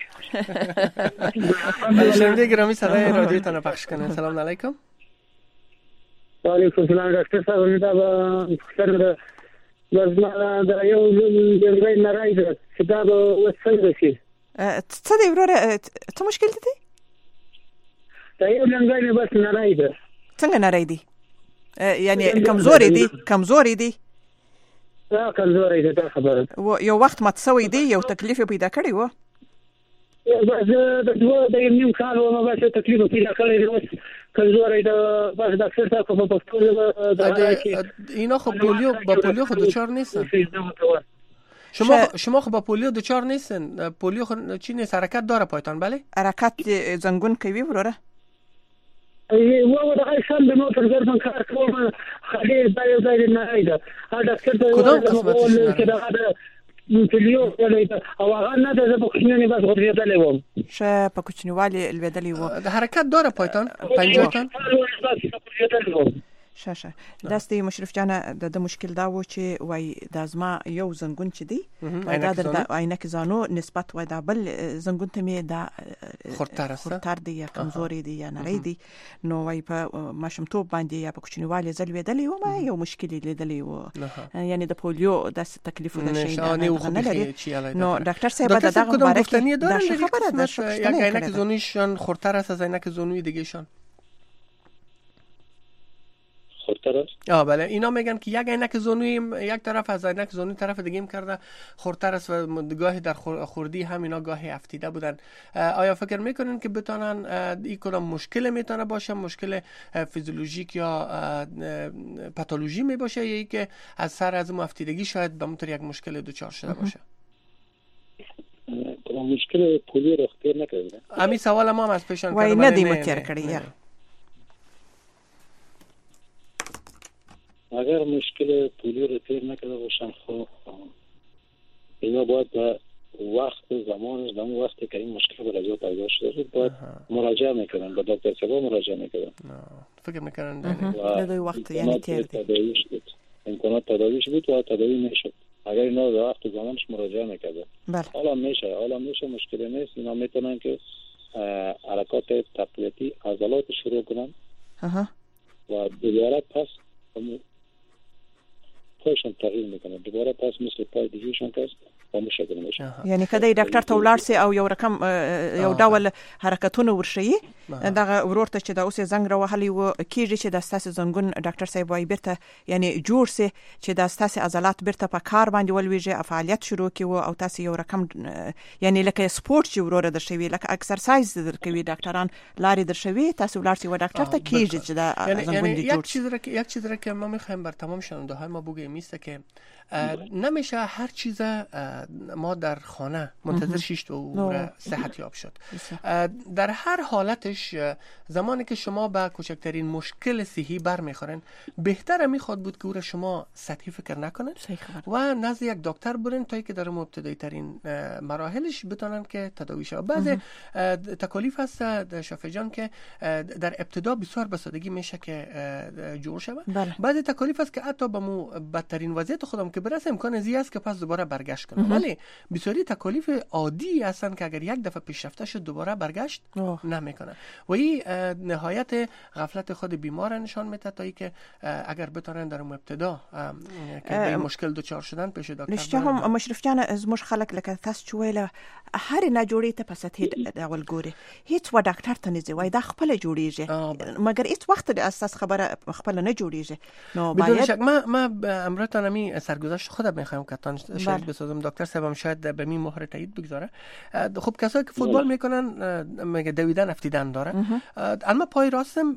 [SPEAKER 4] میشه. شنونده گرامی صدای رادیو تان پخش کنه. سلام علیکم.
[SPEAKER 8] و علیکم السلام دکتر صاحب. من خسر باز ما در یو جنگای نرای ده چې دا به وسنګ شي.
[SPEAKER 3] څه دی وروره څه مشکل دی؟
[SPEAKER 8] دا یو جنگای نه بس نرای ده.
[SPEAKER 3] څنګه نرای دی؟ یعنی کمزوري دی کمزوري دی؟
[SPEAKER 8] دا کمزوري دی دا خبره.
[SPEAKER 3] یو وخت مات سوی دی یو تکلیف پیدا کړی و؟
[SPEAKER 8] بس د دوه د نیم کال و ما بس تکلیف پیدا کړی دی. کمزوري دا بس ډاکټر صاحب په پښتو
[SPEAKER 4] دا اینا خب پولیو با پولیو خود دچار نیستن. شما شما خب با پولیو دچار نیستن؟ پولیو خب چی نیست، حرکت داره پایتان؟ بله
[SPEAKER 3] حرکت زنگون کوي وروره
[SPEAKER 8] و دغه شان د موټر ګرځم کار کوم خالي ځای ځای نه ایده ډاکټر ته
[SPEAKER 4] کدام قسمت
[SPEAKER 8] چې دغه پولیو ولې او هغه نه د بخښنې بس غوړېدلې وم
[SPEAKER 3] شه په کوچنیوالي لویدلې و
[SPEAKER 4] حرکت داره پایتان پنجاتان
[SPEAKER 3] شه شه داستي مشرف جان د مشکل دا و چې وای د ازما یو زنګون چې دی وای دا د عینک زانو نسبت وای دا بل زنګون ته می دا
[SPEAKER 4] خورتر
[SPEAKER 3] خورتر دی یا کمزوري دی یا نری دی نو وای په ماشومتوب باندې یا په کوچنیوالي زلویدلې و ما یو مشکل لیدلې و یعنی د پولیو د تکلیف د شي نه لري نو ډاکټر صاحب دا دغه
[SPEAKER 4] مبارکي دا خبره ده یا عینک زونیشان خورتر است از عینک زونوی دیگه شان
[SPEAKER 5] خورتر است؟
[SPEAKER 4] آه بله، اینا میگن که یک عینک زونوی یک طرف از عینک زونوی طرف دیگه هم کرده خورتر است و گاهی در خوردی هم اینا گاهی افتیده بودن. آیا فکر میکنن که بتونن این کدام مشکل میتونه باشه، مشکل فیزیولوژیک یا پاتولوژی می باشه یا ای که از سر از افتیدگی شاید به مطور یک مشکل دچار شده باشه؟
[SPEAKER 5] کدام مشکل پولیو رو اختیار نکرده؟
[SPEAKER 4] امی سوال ما هم از پیشان
[SPEAKER 3] کرده وای ندیم اختیار کرده.
[SPEAKER 5] اگر مشکل پولیو رو تیر نکرده باشن خب اینا باید به وقت زمانش در اون وقتی که این مشکل برای پیدا شده باید مراجعه میکنن، به دکتر صاحب مراجعه میکنن.
[SPEAKER 4] فکر میکنن
[SPEAKER 3] در وقت یعنی تیر
[SPEAKER 5] تداویش بود، امکانات تداویش بود و تداوی میشد اگر اینا در وقت زمانش مراجعه میکرده. حالا میشه حالا میشه مشکل نیست. اینا میتونن که حرکات تقویتی عضلات شروع کنن و دوباره پس پایشان تغییر میکنه، دوباره پس مثل پای دیگهشان که است خاموشه کنه میشه.
[SPEAKER 3] یعنی کدی ډاکټر ته ولاړ سي او یو رقم یو ډول حرکتونه ورشي دغه ورور ته چې دا اوس زنګ راوهلی و کیږي چې د ستاسو زنګون ډاکټر صاحب وای بیرته یعنی جوړ سي چې د ستاسو عضلات بیرته په کار باندې ولويږي، فعالیت شروع کی او تاسو یو رقم یعنی لکه سپورت چې ورور در شوی لکه اکسرسایز در کوي ډاکټران لارې در شوی تاسو ولاړ سي و ډاکټر ته کیږي چې د زنګون دی جوړ.
[SPEAKER 4] یک چیز را که یک چیز را که ما میخوایم بر تمام شنونده های ما بگیم است که نمیشه هر چیز ما در خانه منتظر شیشت و صحت یاب شد. در هر حالتش زمانی که شما به کوچکترین مشکل صحی بر میخورن بهتره میخواد بود که او را شما سطحی فکر نکنن و نزد یک دکتر برین تا که در مبتدایی ترین مراحلش بتونن که تداوی شود. بعض تکالیف هست شافعی جان که در ابتدا بسیار به سادگی میشه که جور شود. بعض تکالیف هست که حتی به مو بدترین وضعیت خودم که برسه امکان زی است که پس دوباره برگشت کنه، ولی بسیاری تکالیف عادی هستن که اگر یک دفعه پیشرفته شد دوباره برگشت نمیکنه و این نهایت غفلت خود بیمار نشان میده تا اینکه اگر بتونن در ابتدا که به مشکل دچار شدن پیش دکتر
[SPEAKER 3] رشته هم مشرف جان از مش خلق لکه تاسو چويله هر نه جوړی ته پسته ډول ګوري هیڅ و ډاکټر ته نه ځي وای د خپل جوړیږي مګر هیڅ وخت د اساس خبره خپل نه جوړیږي. نو
[SPEAKER 4] باید ما ما امرتان می سرگذشت خودم میخوام که تان شاید بسازم دکتر صاحبم شاید به می مهر تایید بگذاره. خب کسایی که فوتبال میکنن میگه دویدن افتیدن داره، اما پای راستم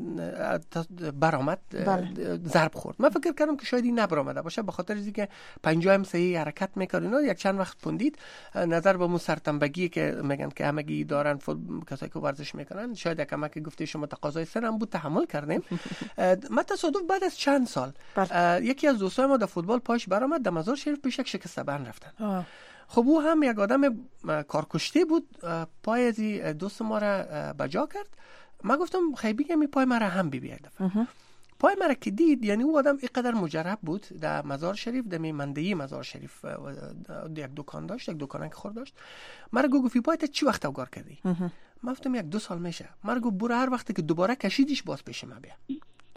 [SPEAKER 4] برآمد ضرب خورد. من فکر کردم که شاید این نبرآمده باشه به خاطر اینکه پنجاه هم صحیح حرکت میکنه اینا یک چند وقت پوندید نظر به مو سرتنبگی که میگن که همگی دارن کسایی که ورزش میکنن شاید یکم که گفته شما تقاضای سرم بود تحمل کردیم. من تصادف بعد از چند سال یکی از دوستای ما در فوتبال پاش برآمد در مزار شریف پیش یک شکست بند رفتن. خب او هم یک آدم کارکشته بود، پای از دوست ما را بجا کرد. من گفتم خیلی بگم این پای مرا هم بی بی یک دفعه. پای مرا که دید یعنی او آدم اینقدر مجرب بود در مزار شریف در میمندهی مزار شریف یک دکان داشت، یک دکانه که خور داشت. مرا گفت پای تا چی وقت اوگار کردی؟ من گفتم یک دو سال میشه. مرا گفت برو هر وقتی که دوباره کشیدیش باز پیش ما بیا.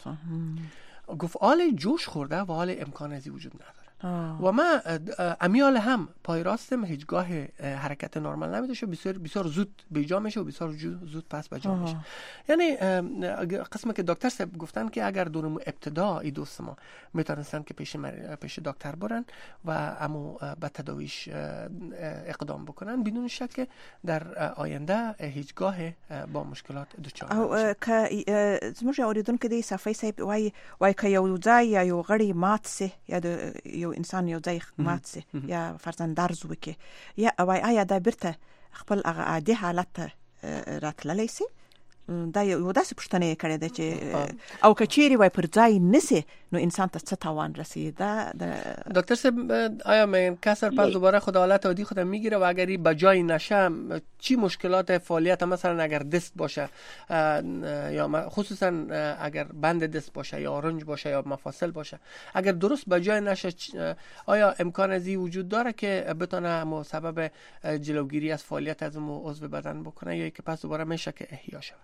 [SPEAKER 4] گفت آل جوش خورده و آل امکان ازی وجود نداره. آه. و ما امیال هم پای راستم هیچگاه حرکت نرمال نمیده شو بسیار بسیار زود بیجا میشه و بسیار زود پس بجا میشه. یعنی قسمی که دکتر صاحب گفتن که اگر دورم ابتدا ای دوست ما میتونستن که پیش پیش دکتر برن و امو به تداویش اقدام بکنن بدون شک در آینده هیچگاه با مشکلات دچار
[SPEAKER 3] او که زموږ اوریدونکو دې صفای صاحب وای وای که یو ځای یا یو غړی مات سي یا یو انسان یو ځای مات سي یا فرضاً درز وکي یا وای آیا دا برته خپل هغه عادي حالت راتللی سي دا یو داسې پوښتنه کړې ده چې او کچيري وای پر ځای نسی نو انسان ته څه تاوان رسیده دا
[SPEAKER 4] دکتر صاحب آیا من کسر پس دوباره خود حالت عادی خود میگیره و اگر این بجای نشه چی مشکلات فعالیت مثلا اگر دست باشه یا خصوصا اگر بند دست باشه یا آرنج باشه یا مفاصل باشه اگر درست بجای نشه آیا امکان از این وجود داره که بتونه مو سبب جلوگیری از فعالیت از مو عضو بدن بکنه یا که پس دوباره میشه که احیا شه؟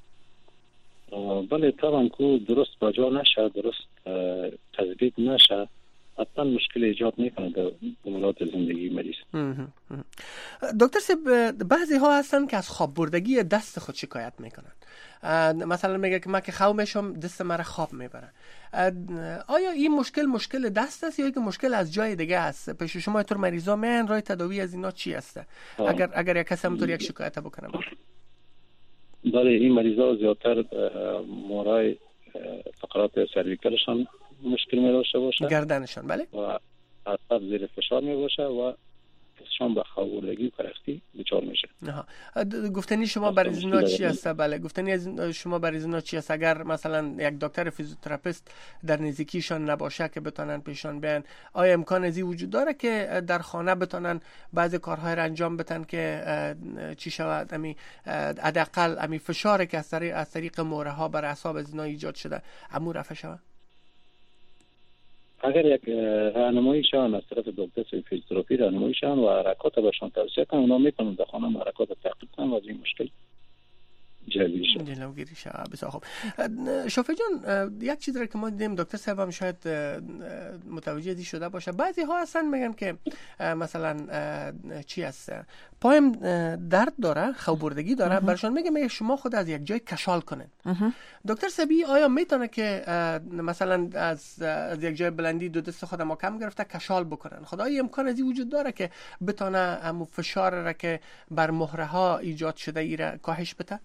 [SPEAKER 5] بله طبعا که درست بجا نشه درست تثبیت نشه حتما مشکل ایجاد میکنه در امورات زندگی مریض.
[SPEAKER 4] دکتر صاحب بعضی ها هستن که از خواب بردگی دست خود شکایت میکنن. مثلا میگه که من که خواب میشم دست مرا خواب میبره. آیا این مشکل مشکل دست است یا اینکه مشکل از جای دیگه است؟ پیش شما طور مریضا میان راه تداوی از اینا چی است؟ اگر اگر یک کسی همونطور یک شکایت بکنه.
[SPEAKER 5] بله این مریضا زیادتر مورای فقرات سرویکلشان مشکل می داشته باشه
[SPEAKER 4] گردنشان بله
[SPEAKER 5] و عصب زیر فشار می باشه و شان به خوابوردگی و کرختی دچار میشه.
[SPEAKER 4] گفتنی شما برای اینا چی است؟ بله گفتنی از شما برای اینا چی است؟ اگر مثلا یک دکتر فیزیوتراپیست در نزدیکیشان نباشه که بتونن پیشان بیان آیا امکان ازی وجود داره که در خانه بتونن بعضی کارهای را انجام بدن که چی شود امی حداقل امی فشاری که از طریق از طریق موره ها بر اعصاب از اینا ایجاد شده امو رفع شود؟
[SPEAKER 5] اگر یک راهنمایی شون از طرف دکتر فیزیوتراپی راهنمایی شون و حرکات بهشون توصیه کنن اونا میتونن در خانه حرکات تعقیب کنن و از این مشکل جلوگیری شود.
[SPEAKER 4] جلوگیری شود. بسیار خوب. شافعی جان یک چیزی را که ما دیدیم دکتر صاحب هم شاید متوجه دی شده باشه بعضی ها هستن میگن که مثلا چی هست پایم درد داره خوابوردگی داره برشان میگه میگه شما خود از یک جای کشال کنین. دکتر صاحبی آیا میتونه که مثلا از از یک جای بلندی دو دست خودم کم گرفته کشال بکنن؟ خدای امکان ازی وجود داره که بتونه همو فشار را که بر مهره ها ایجاد شده ای را کاهش بده؟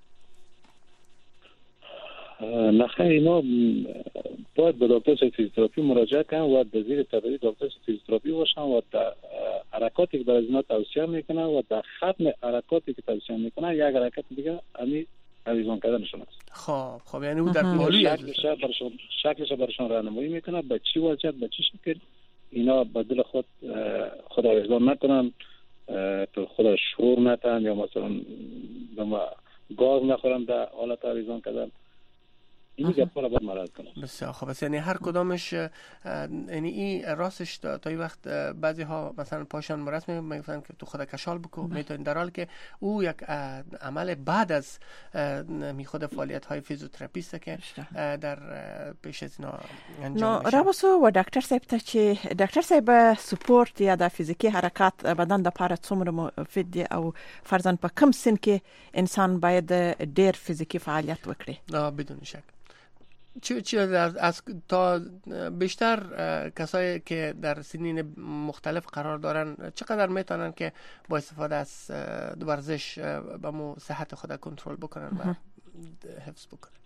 [SPEAKER 5] نخیر اینا باید به دکتر فیزیوتراپی مراجعه کنن و در زیر تداوی دکتر فیزیوتراپی باشن و در حرکاتی که برای اینا توصیه میکنن و در ختم حرکاتی که توصیه میکنن یک حرکت دیگه امی اویزان کردنشون است.
[SPEAKER 4] خب خب یعنی او در پالوی
[SPEAKER 5] شکلش برشون شکلش برشون راهنمایی میکنه به چی وجه به چی شکل اینا به دل خود خود اویزان نکنن تو خود شور نتن یا مثلا گاز نخورن در حالت اویزان کردن. این دیگه پالا باید مراد کنم.
[SPEAKER 4] بسیار خب بس یعنی هر کدامش یعنی این راستش تا تا وقت بعضی ها مثلا پاشان مرسم میگن که تو خود کشال بکو میتونین در حالی که او یک عمل بعد از می خود فعالیت های فیزیوتراپیست که در پیش از اینا انجام میشه.
[SPEAKER 3] نو رابسو و دکتر صاحب ته چې دکتر صاحب سپورت یا د فزیکی حرکت بدن د لپاره څومره مفید دی او فرضاً په کم سن کې انسان باید ډیر فزیکی فعالیت وکړي؟
[SPEAKER 4] نه بدون شک. چه چه از تا بیشتر کسایی که در سنین مختلف قرار دارن چقدر میتونن که با استفاده از ورزش به مو صحت خود کنترل بکنن و حفظ بکنن؟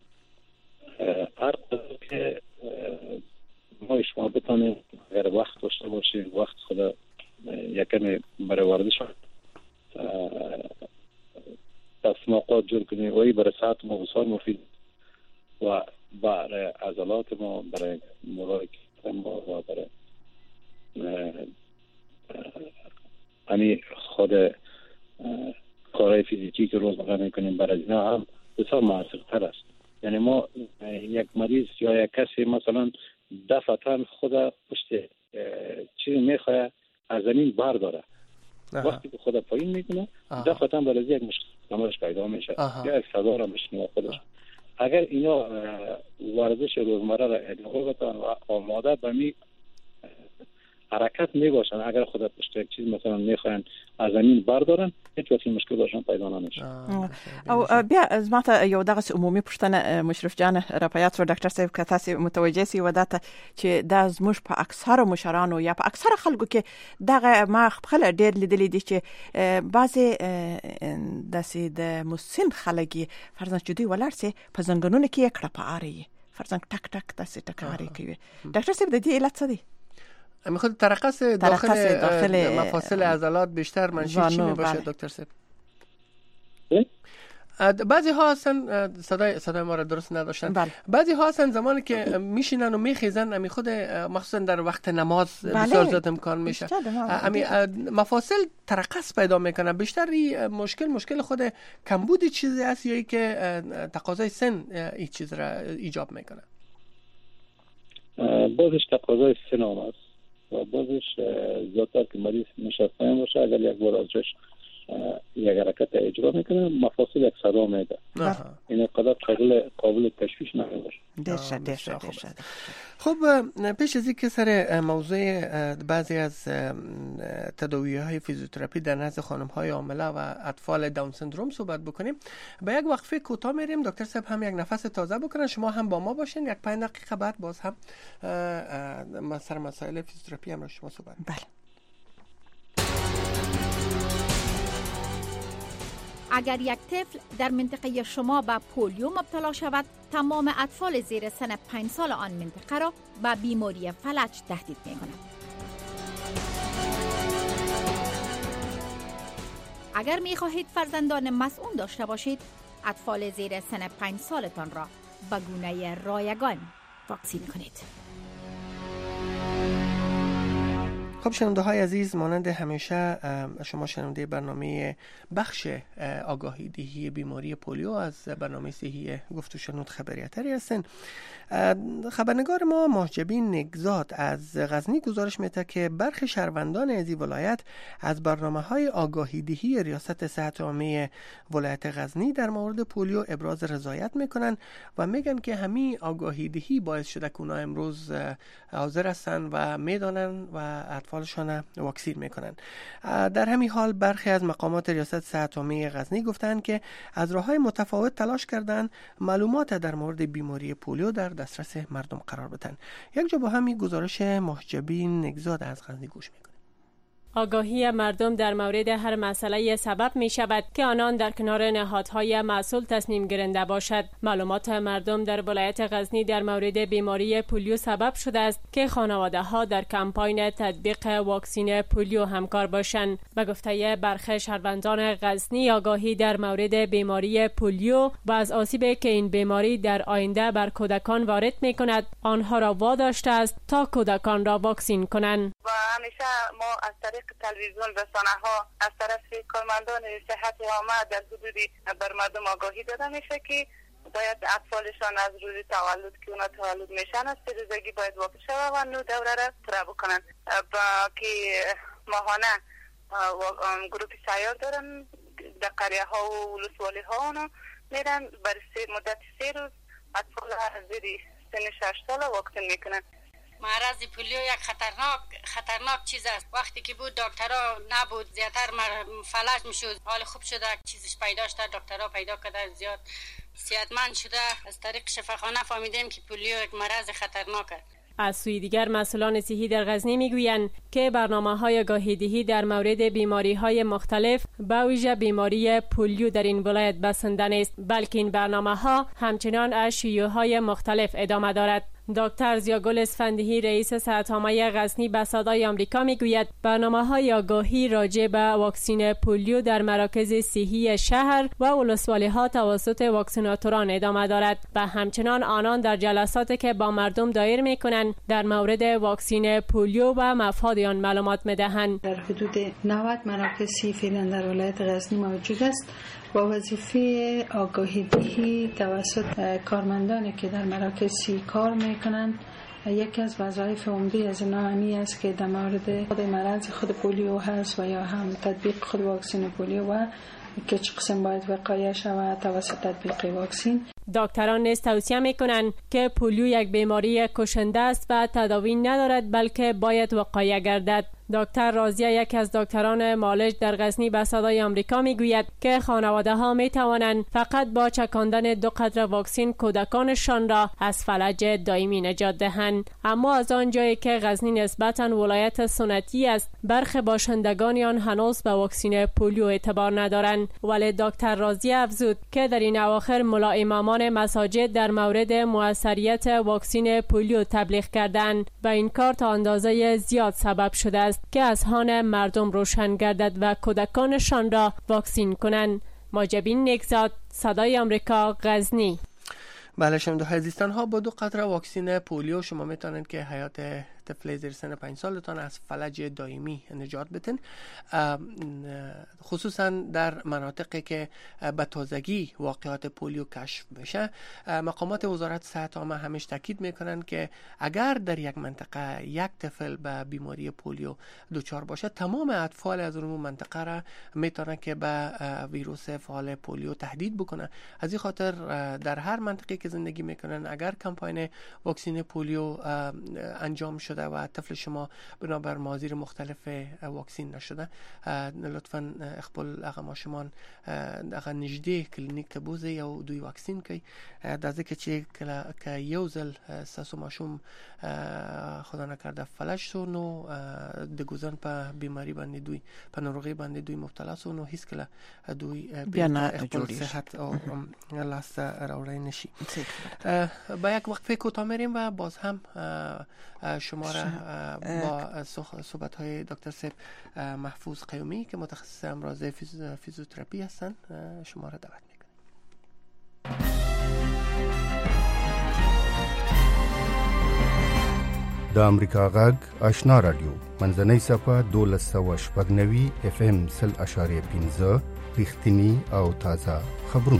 [SPEAKER 5] هر قدر که ما شما بتونیم اگر وقت داشته باشیم وقت خود یکم برای ورزش تصمیمات جور کنیم و این برای صحت ما بسیار مفید و برای عضلات ما برای مرای ما و برای یعنی خود کارهای فیزیکی که روزمره میکنیم برای اینا هم بسیار موثرتر است. یعنی ما یک مریض یا یک کسی مثلا دفعتا خود پشت چیزی میخواه از زمین برداره وقتی که خود پایین میکنه دفعتا برای یک مشکل پیدا میشه یا یک صدا را میشنوه خودش. اگر اینا ورزش روزمره را ادامه بدن و آماده به می حرکت می باشن اگر خود پشت یک چیز مثلا میخواین از زمین بردارن هیچ وقت مشکل باشن پیدا نمیشه.
[SPEAKER 3] او بیا از ماته یو دغه عمومي پښتنه مشرف جان را پیات ور ډاکټر صاحب که تاسو متوجه سي وداته چې د زموږ په اکثره مشرانو یا په اکثره خلکو کې دغه ما خپل ډېر لیدلې دي چې بعضي داسې د مسن خلګي فرضاً چې دوی ولاړ سي په زنګونونو کې کړه په اړه فرضاً ټک ټک داسې ټکاري کوي. ډاکټر صاحب د دې علت څه دی؟
[SPEAKER 4] امی خود ترقص داخل, داخل مفاصل عضلات بیشتر منشی چی میباشه دکتر صاحب؟ بعضی ها هستن صدای صدای ما را درست نداشتن. بله. بعضی ها هستن زمانی که میشینن و میخیزن امی خود مخصوصا در وقت نماز بله. بسیار زیاد امکان میشه امی مفاصل ترقص پیدا میکنه. بیشتر مشکل مشکل خود کمبود چیزی است یا ای که تقاضای سن این چیز را ایجاب میکنه؟
[SPEAKER 5] بازش تقاضای سن است و بازش زیادتر که مریض نشسته باشه اگر یک بار ازش یک حرکت اجرا میکنه مفاصل یک صدا میده. این قدر قابل قابل تشویش نمیشه.
[SPEAKER 3] درسته درسته درسته.
[SPEAKER 4] خب پیش از اینکه سر موضوع بعضی از تداوی‌های فیزیوتراپی در نزد خانم‌های حامله و اطفال داون سندروم صحبت بکنیم، به یک وقفه کوتاه میریم. دکتر صاحب هم یک نفس تازه بکنن، شما هم با ما باشین. یک پنج دقیقه بعد باز هم سر مسائل فیزیوتراپی هم را شما صحبت.
[SPEAKER 3] بله.
[SPEAKER 9] اگر یک طفل در منطقه شما به پولیو مبتلا شود، تمام اطفال زیر سن پنج سال آن منطقه را به بیماری فلج تهدید می کند. اگر می خواهید فرزندان مسئول داشته باشید، اطفال زیر سن پنج سالتان را به گونه رایگان واکسین کنید.
[SPEAKER 4] خب شنونده های عزیز، مانند همیشه شما شنونده برنامه بخش آگاهی دهی بیماری پولیو از برنامه صحی گفت و شنود خبریاتری هستن. خبرنگار ما محجبین نگزاد از غزنی گزارش میده که برخی شهروندان از این ولایت از برنامه های آگاهی دهی ریاست صحت عامه ولایت غزنی در مورد پولیو ابراز رضایت میکنن و میگن که همین آگاهی دهی باعث شده که اونا امروز حاضر هستن و میدانن و اطفالشان واکسین میکنن. در همین حال برخی از مقامات ریاست صحت عامه غزنی گفتن که از راههای متفاوت تلاش کردن معلومات در مورد بیماری پولیو در دسترس مردم قرار بدن. یک جا با همین گزارش محجبین نگزاد از غزنی گوش میکنیم.
[SPEAKER 10] آگاهی مردم در مورد هر مسئله سبب می شود که آنان در کنار نهادهای مسئول تصمیم گیرنده باشد. معلومات مردم در ولایت غزنی در مورد بیماری پولیو سبب شده است که خانواده ها در کمپاین تطبیق واکسین پولیو همکار باشند. به گفته برخی شهروندان غزنی، آگاهی در مورد بیماری پولیو و از آسیبی که این بیماری در آینده بر کودکان وارد می کند، آنها را واداشته است تا کودکان را واکسین کنند.
[SPEAKER 11] و همیشه ما از طریق تلویزیون رسانه ها از طرف کارمندان صحت عامه در حدودی بر مردم آگاهی داده میشه که باید اطفالشان از روز تولد که اونا تولد میشن از سه روزگی باید واکسن شوند و نو دوره را پوره بکنن. با که ماهانه گروه سیار دارن در قریه ها و ولسوالی ها اونا میرن برای مدت سه روز اطفال زیر سن شش سال واکسن میکنن.
[SPEAKER 12] مرض پولیو یک خطرناک خطرناک چیز است. وقتی که بود دکترها نبود، زیادتر فلج میشد. حال خوب شده چیزش پیدا شده، دکترها پیدا کرده، زیاد صحتمند شده. از طریق شفاخانه فهمیدیم که پولیو یک مرض خطرناک است.
[SPEAKER 10] از سوی دیگر مسئولان صحی در غزنی میگویند که برنامه‌های آگاهی‌دهی در مورد بیماری‌های مختلف به ویژه بیماری پولیو در این ولایت بسنده نیست، بلکه این برنامه‌ها همچنان از شیوع‌های مختلف ادامه دارد. دکتر ضیاءگل اسفندیی رئیس صحت عامه غزنی به صدای آمریکا میگوید برنامه‌های آگاهی راجع به واکسین پولیو در مراکز صحی شهر و ولسوالی‌ها توسط واکسیناتوران ادامه دارد و همچنان آنان در جلساتی که با مردم دایر می‌کنند در مورد واکسین پولیو و مفاد آن معلومات می‌دهند.
[SPEAKER 13] در حدود نود مراکز صحی فعلا در ولایت غزنی موجود است با وظیفه آگاهی دهی توسط کارمندانی که در مراکز صحی کار میکنند. یکی از وظایف عمده از اینا همی است که در مورد خود مرض خود پولیو هست و یا هم تطبیق خود واکسن پولیو و که چه قسم باید وقایع شود توسط تطبیق واکسن.
[SPEAKER 10] دکتران نیز توصیه میکنند که پولیو یک بیماری کشنده است و تداوی ندارد، بلکه باید وقایع گردد. دکتر راضیه یکی از دکتران معالج در غزنی به صدای آمریکا میگوید که خانواده ها می توانند فقط با چکاندن دو قطره واکسن کودکانشان را از فلج دائمی نجات دهند. اما از آنجایی که غزنی نسبتاً ولایت سنتی است، برخی باشندگان آن هنوز به واکسن پولیو اعتبار ندارند. ولی دکتر راضیه افزود که در این اواخر ملا امامان مساجد در مورد موثریت واکسن پولیو تبلیغ کردند و این کار تا اندازه زیاد سبب شده است که اذهان مردم روشن گردد و کودکانشان را واکسین کنند. ماجبین نگزاد، صدای آمریکا، غزنی.
[SPEAKER 4] بله شما عزیزان ها، با دو قطره واکسن پولیو شما میتونید که حیات طفل زیر سن پنج سالتان از فلج دائمی نجات بدین، خصوصا در مناطقی که به تازگی واقعات پولیو کشف بشه. مقامات وزارت صحت عامه همیش تاکید میکنن که اگر در یک منطقه یک طفل به بیماری پولیو دچار باشه، تمام اطفال از اون منطقه را میتونن که به ویروس فعال پولیو تهدید بکنه. از این خاطر در هر منطقه که زندگی میکنن اگر کمپاین واکسن پولیو انجام شده و طفل شما بنابر مواضیر مختلف واکسین نشده، لطفاً اقبال اقا ما شما اقا نجده کلینیک تبوزه یا دوی واکسین که دازه که چه که یوزل ساسو ماشوم خدا نکرده فلج سو نو دگوزن پا بیماری بنده دوی پا نروغی بنده دوی مبتلا سو نو هیس کلا دوی
[SPEAKER 3] بیانا
[SPEAKER 4] اقبال صحت لاست راوڑای نشی. با یک وقفه کوتاه میریم و باز هم شما را با صحبت های دکتر سیب محفوظ قیومی که متخصص امراض فیزیوتراپی هستند شما را دعوت میکنیم.
[SPEAKER 14] د امریکا غږ آشنا رادیو منځنۍ صفحه دولس سوه شپږ نوي اف ام سل اشاریه پنځه رښتینی او تازه خبرونه.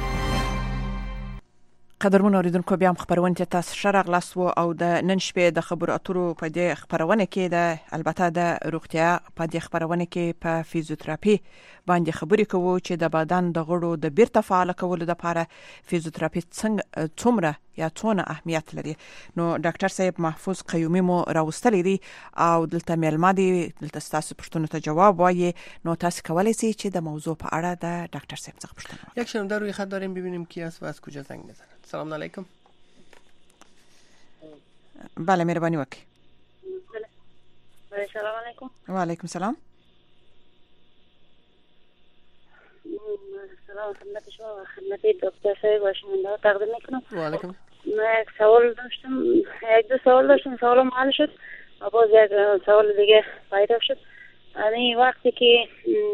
[SPEAKER 3] قدرمن اوریدونکو، بیا هم خبرونه ته تاسو شرق لاسو او د نن شپې د خبرو اترو په دې خبرونه کې د البته د روغتیا په دې خبرونه کې په فیزیوتراپي باندې خبرې کوو چې د بدن د غړو د بیرته فعال کولو لپاره فیزیوتراپي څنګه څومره یا څونه اهمیت لري. نو ډاکټر صاحب محفوظ قیومی مو راوستلی دی او دلته میلمه دی، دلته تاسو پوښتنو ته جواب وایي. نو تاسو کولی شئ چې د موضوع په اړه د ډاکټر صاحب څخه پوښتنه وکړئ.
[SPEAKER 4] یک شنونده روی خط داریم، ببینیم کی است و از کجا زنگ میزنه. سلام علیکم.
[SPEAKER 3] بله مهربانی وکړئ.
[SPEAKER 15] سلام علیکم.
[SPEAKER 3] و علیکم سلام.
[SPEAKER 15] سلام خدمت شما و خدمت دکتر صاحب و شنونده ها تقدیم میکنم.
[SPEAKER 4] و علیکم.
[SPEAKER 15] من یک سوال داشتم، یک دو سوال داشتم، سوالم حل شد و باز یک سوال دیگه پیدا شد. یعنی وقتی که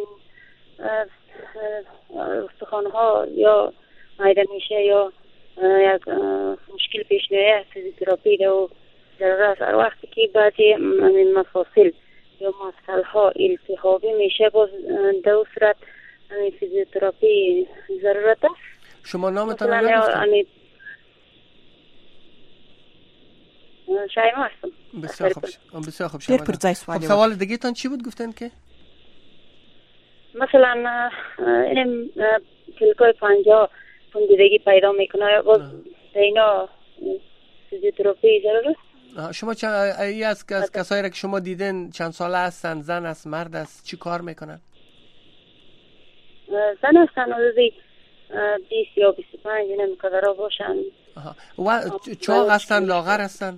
[SPEAKER 15] استخوان‌ها یا معده میشه یا یک مشکل پیش میاد، فیزیوتراپی و ضرورت هر وقتی که بعضی مفاصل یا مفصل‌ها التهابی میشه، باز در صورت فیزیوتراپی ضرورت است.
[SPEAKER 4] شما نامتان رو نگفتید؟
[SPEAKER 15] شایما هستم.
[SPEAKER 4] بسیار خوب. بسیار خوب. شما خب سوال دیگه تان چی بود گفتن که؟
[SPEAKER 15] مثلا این کلکای پنجاه پوندیدگی پیدا میکنه، باز اینا فیزیوتراپی ضرورت است؟
[SPEAKER 4] شما چند ای از کسایی را که شما دیدین چند ساله هستن، زن است مرد است، چی کار میکنن؟
[SPEAKER 15] زن هستن، حدودی بیست یا بیست و پنج نمیقدر باشن.
[SPEAKER 4] و چاق هستن لاغر هستن؟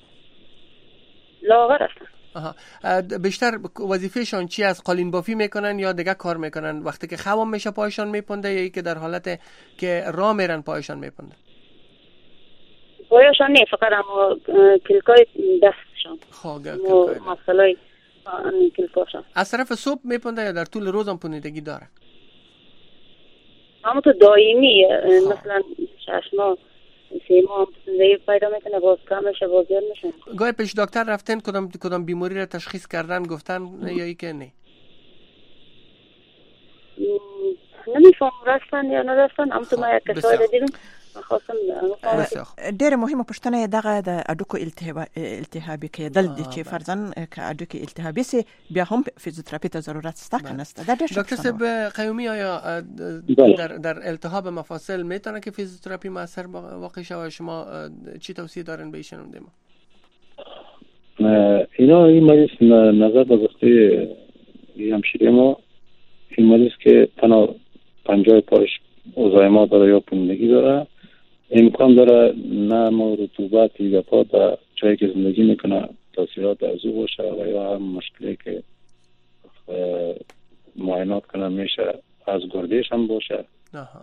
[SPEAKER 15] لاغر هستن.
[SPEAKER 4] آها. بیشتر وظیفهشان چی از قالین بافی میکنن یا دیگه کار میکنن؟ وقتی که خواب میشه پایشان میپنده یا ای که در حالت که راه میرن پایشان میپنده؟
[SPEAKER 15] پایشان نه، فقط اما کلکای دستشان.
[SPEAKER 4] خواه کلکای
[SPEAKER 15] مسئله کلکاشان.
[SPEAKER 4] از طرف صبح میپنده یا در طول روز هم پوندگی داره؟
[SPEAKER 15] اما تو دائمی مثلا شش ماه سه ماه پوندگی پیدا میکنه، باز کم میشه باز زیاد میشه.
[SPEAKER 4] گاهی پیش دکتر رفتن کدام کدام بیماری را تشخیص کردن گفتن یا ای که نه؟
[SPEAKER 15] نمیفهم رفتن یا نرفتن، اما تو ما یک کسایی دیدم خواستم
[SPEAKER 3] ډېر مهمه پوښتنه دغه د اډوکو التهابي کېدل دي چې فرضاً که اډوکو التهابي سي بیا هم فیزیوتراپی ته ضرورت شته که نشته. دا ډېر
[SPEAKER 4] دکتر صاحب قیومی آیا در در التهاب مفاصل میتونه که فیزیوتراپی موثر واقع شه و شما چی توصیه دارین به شنونده ما؟
[SPEAKER 5] اینا این مریض نظر به گفته این همشیره ما، این مریض که تنها پنجای پاش اوزایما داره یا پوندگی داره، امکان داره نم و رطوبت یا پا در جایی که زندگی میکنه تاثیرات از او باشه و یا هم مشکلی که معاینات کنه میشه از گردش هم باشه.
[SPEAKER 4] آها.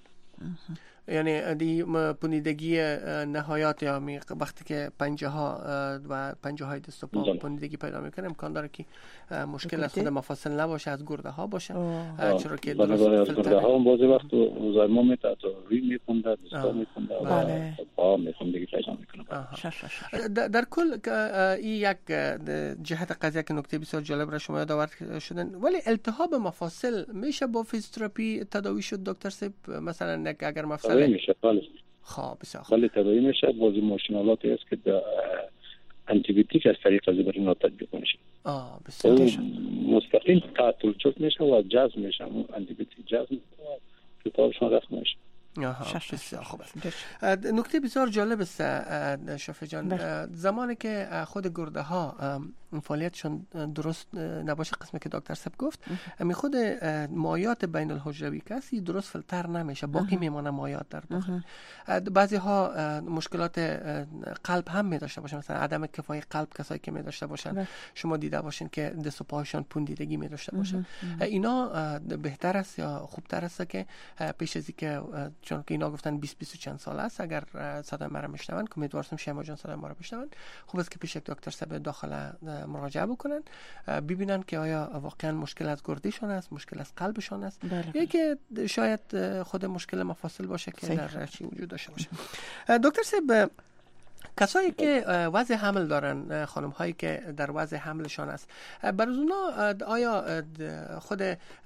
[SPEAKER 4] یعنی دی پوندگی نهایت یا وقتی که پنجه ها و پنجه های دست و پا پوندگی پیدا میکنه امکان داره که مشکل از خود مفاصل نباشه، از گرده ها باشه. چرا که درست
[SPEAKER 5] از گرده ها هم بعضی وقت اوزایما میتونه تا روی میکنده، دستا میکنده و پا میکندگی پیدا میکنه.
[SPEAKER 4] در کل این یک جهت قضیه که نکته بسیار جالب را شما یاد آورد شدن. ولی التهاب مفاصل میشه با فیزیوتراپی تداوی شد دکتر صاحب؟ مثلا اگر مفصل
[SPEAKER 5] میشه خالص
[SPEAKER 4] خب بسیار
[SPEAKER 5] خالی تداوی میشه. بعضی ماشینالاتی است که آنتی بیوتیک از طریق از برای اینا تطبیق میشه.
[SPEAKER 4] آه بسیار
[SPEAKER 5] مستقیم تعطیل چوک میشه و جذب میشه. آنتی بیوتیک جذب میشه که کارشون رفت میشه.
[SPEAKER 4] آها بسیار خوب است. نکته بسیار جالب است شفیع جان. زمانی که خود گرده ها فعالیتشون درست نباشه، قسمی که دکتر صاحب گفت، می خود مایعات بین الحجروی کسی درست فیلتر نمیشه، باقی میمونه مایعات در داخل. بعضی ها مشکلات قلب هم می داشته باشن، مثلا عدم کفایی قلب کسایی که می داشته باشن، شما دیده باشین که دست و پاهاشون پوندیدگی می داشته باشن. اینا بهتر است یا خوبتر است که پیش از اینکه، چون که اینا گفتن بیست بیست و چند سال است، اگر صدای مرا میشنون که امیدوارم شما جان صدای ما رو بشنون، خوب است که پیش دکتر صاحب داخل مراجعه بکنن، ببینن که آیا واقعا مشکل از گردششون است، مشکل از قلبشون است، یا که شاید خود مشکل مفاصل باشه که در چی وجود داشته باشه. دکتر صاحب، کسایی که وضع حمل دارن، خانم هایی که در وضع حملشان است، برای اونا آیا خود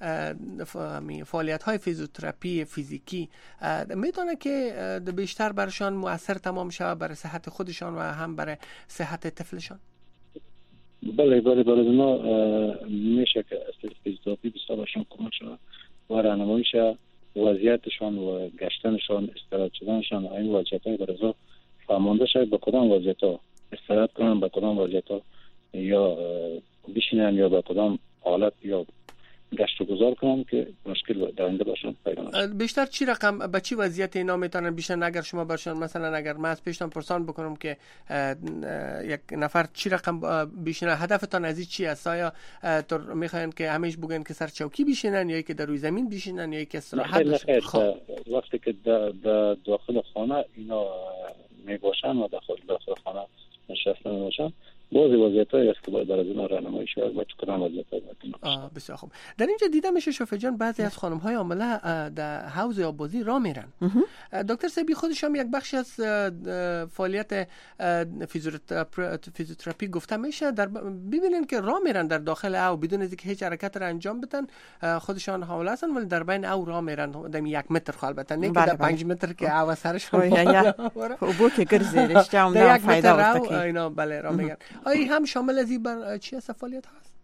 [SPEAKER 4] فعالیت های فیزیوتراپی فیزیکی میتونه که بیشتر برشان مؤثر تمام شود برای صحت خودشان و هم برای صحت طفلشان؟
[SPEAKER 5] بله بله برای اونا میشه که از فیزیوتراپی بسیار برشان کمک شود و راهنماییش وضعیتشان و گشتنشان، استراحت شدنشان، این وضعیت های برای فهمانده شاید با کدام وضعیت ها استراحت کنن، با کدام وضعیت ها یا بشینن یا با کدام حالت یا گشت و گذار کنن که مشکل دارنده باشن پیدا نشه.
[SPEAKER 4] بیشتر چی رقم به چی وضعیت اینا میتونن بیشتر؟ اگر شما برشان مثلا اگر من از پیشتان پرسان بکنم که یک نفر چی رقم بشینه، هدفتان از این چی است؟ آیا تو میخواین که همیشه بگن که سر چوکی بشینن یا که در روی زمین بشینن یا که استراحت
[SPEAKER 5] باشن؟ خب وقتی که در داخل خانه اینا می باشن و داخل داخل خانه نشسته می باشن، بعضی وضعیت‌های است که باید در از اینا راهنمایی شود و چه کدام وضعیت‌های باید.
[SPEAKER 4] بسیار خوب. در اینجا دیده میشه شفیع جان بعضی از خانم‌های عامله در حوض آبازی راه میرن. دکتر صاحبی خودش هم یک بخشی از فعالیت فیزیوتراپی گفته میشه، در ببینن که راه میرن در داخل او بدون از اینکه هیچ حرکت را انجام بدن، خودشان حامله هستن ولی در بین او راه میرن، در یک متر خال بتن، نه که در پنج متر که او سرشون
[SPEAKER 3] بو که گرزیرش جام دام فایده ورته کی
[SPEAKER 4] اینا بله راه میگن. آیا هم شامل از این بر چی است فعالیت هست؟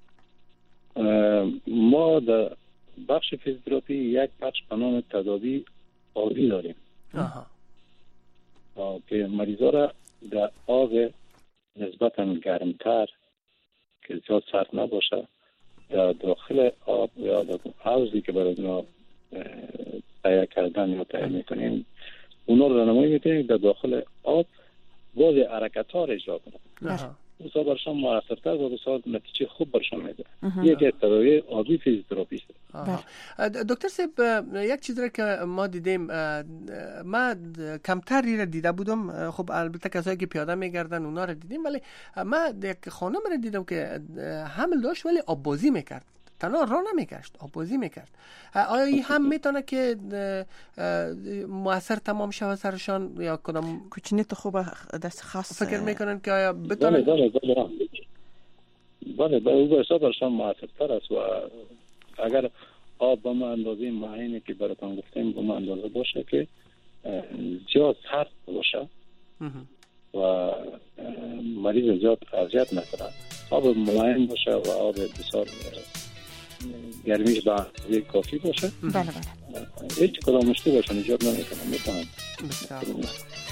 [SPEAKER 5] ما در بخش فیزیوتراپی یک بخش به نام تداوی آبی داریم.
[SPEAKER 4] آها.
[SPEAKER 5] که مریضا را در آب نسبتاً گرمتر که زیاد سرد نباشه در داخل آب یا در حوضی که برای اونا تهیه کردن یا تهیه میکنیم، اونا رو راهنمایی میکنیم در داخل آب بعض حرکت ها را اجرا کنند. بسیار برشان موثرتر و بسیار نتیجه خوب برشان میده. یک تداوی آبی فیزیوتراپی است.
[SPEAKER 4] دکتر صاحب، یک چیزی که ما دیدیم، ما کمتری را دیده بودم، خب البته کسایی که پیاده میگردن اونا را دیدیم، ولی ما یک خانم را دیدم که حمل داشت ولی آببازی میکرد، تنها راه نمیگشت، آببازی میکرد. آیا این هم میتونه که مؤثر تمام شود سرشان یا کدام
[SPEAKER 3] کوچنی تو خوبه دست خاص
[SPEAKER 4] فکر میکنن که آیا بتونه؟
[SPEAKER 5] بله بله بله بله او به حساب برشان مؤثرتر است و اگر آب به ما اندازه معینی که براتون گفتیم به ما اندازه باشه که زیاد سرد باشه و مریض زیاد اذیت نکنه، آب ملایم باشه و آب بسیار گرمیش به اندازه کافی باشه،
[SPEAKER 3] بله بله
[SPEAKER 5] هیچ کدام مشکلی باشن ایجاد نمیکنه. میتونن.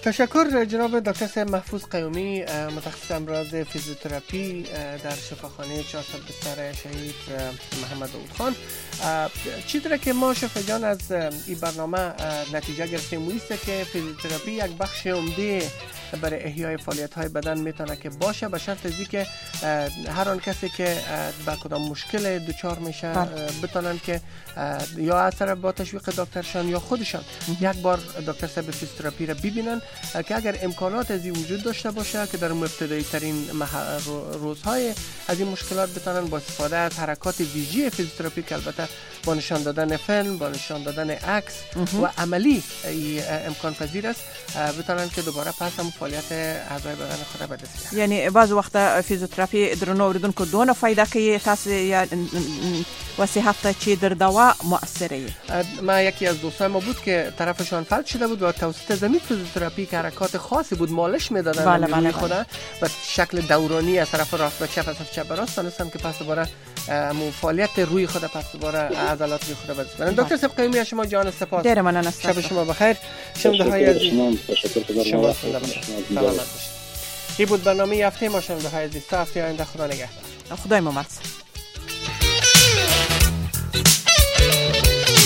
[SPEAKER 4] تشکر جناب دکتر صاحب محفوظ قیومی، متخصص امراض فیزیوتراپی در شفاخانه چهارصد بستر شهید محمد داود خان. چیزی که ما شفا جان از این برنامه نتیجه گرفتیم است که فیزیوتراپی یک بخش عمده برای احیای فعالیت های بدن میتونه که باشه، به شرط از اینکه هر آن کسی که با کدام مشکل دچار میشه بتونن که یا از طرف با تشویق دکترشان یا خودشان یک بار دکتر صاحب فیزیوتراپی را ببینن که اگر امکانات از این وجود داشته باشه که در ابتدایی ترین روزهای از این مشکلات بتونن با استفاده از حرکات ویژی فیزیوتراپی که البته با نشان دادن فیلم، با نشان دادن عکس و عملی امکان پذیر است، بتونن که دوباره پس هم فعالیت اعضای بدن خود به دست بیارن.
[SPEAKER 3] یعنی بعض وقت فیزیوتراپی درنو اوریدونکو دونه فایده کوي تاسو یا وصیحت چی در دوا مؤثره؟
[SPEAKER 4] ما یکی از دوستان ما بود که طرفشان فلج شده بود و توسط زمین فیزیوتراپی که حرکات خاصی بود مالش میدادن
[SPEAKER 3] بله
[SPEAKER 4] روی
[SPEAKER 3] بله
[SPEAKER 4] خود و شکل دورانی از طرف راست و چپ از طرف چپ و راست تونستن که پس دوباره فعالیت روی خود پس دوباره عضلات روی خود بدست بیارن. دکتر صاحب قیومی شما جان سپاس.
[SPEAKER 3] دیر من است.
[SPEAKER 4] شب شما بخیر. شنونده های عزیز شما سلامت باشید. این بود برنامه هفته ما. شنونده های عزیز تا هفته آینده خدا نگهدار.
[SPEAKER 3] خدای ممرض.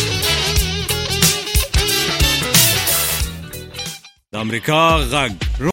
[SPEAKER 16] د امریکا غږ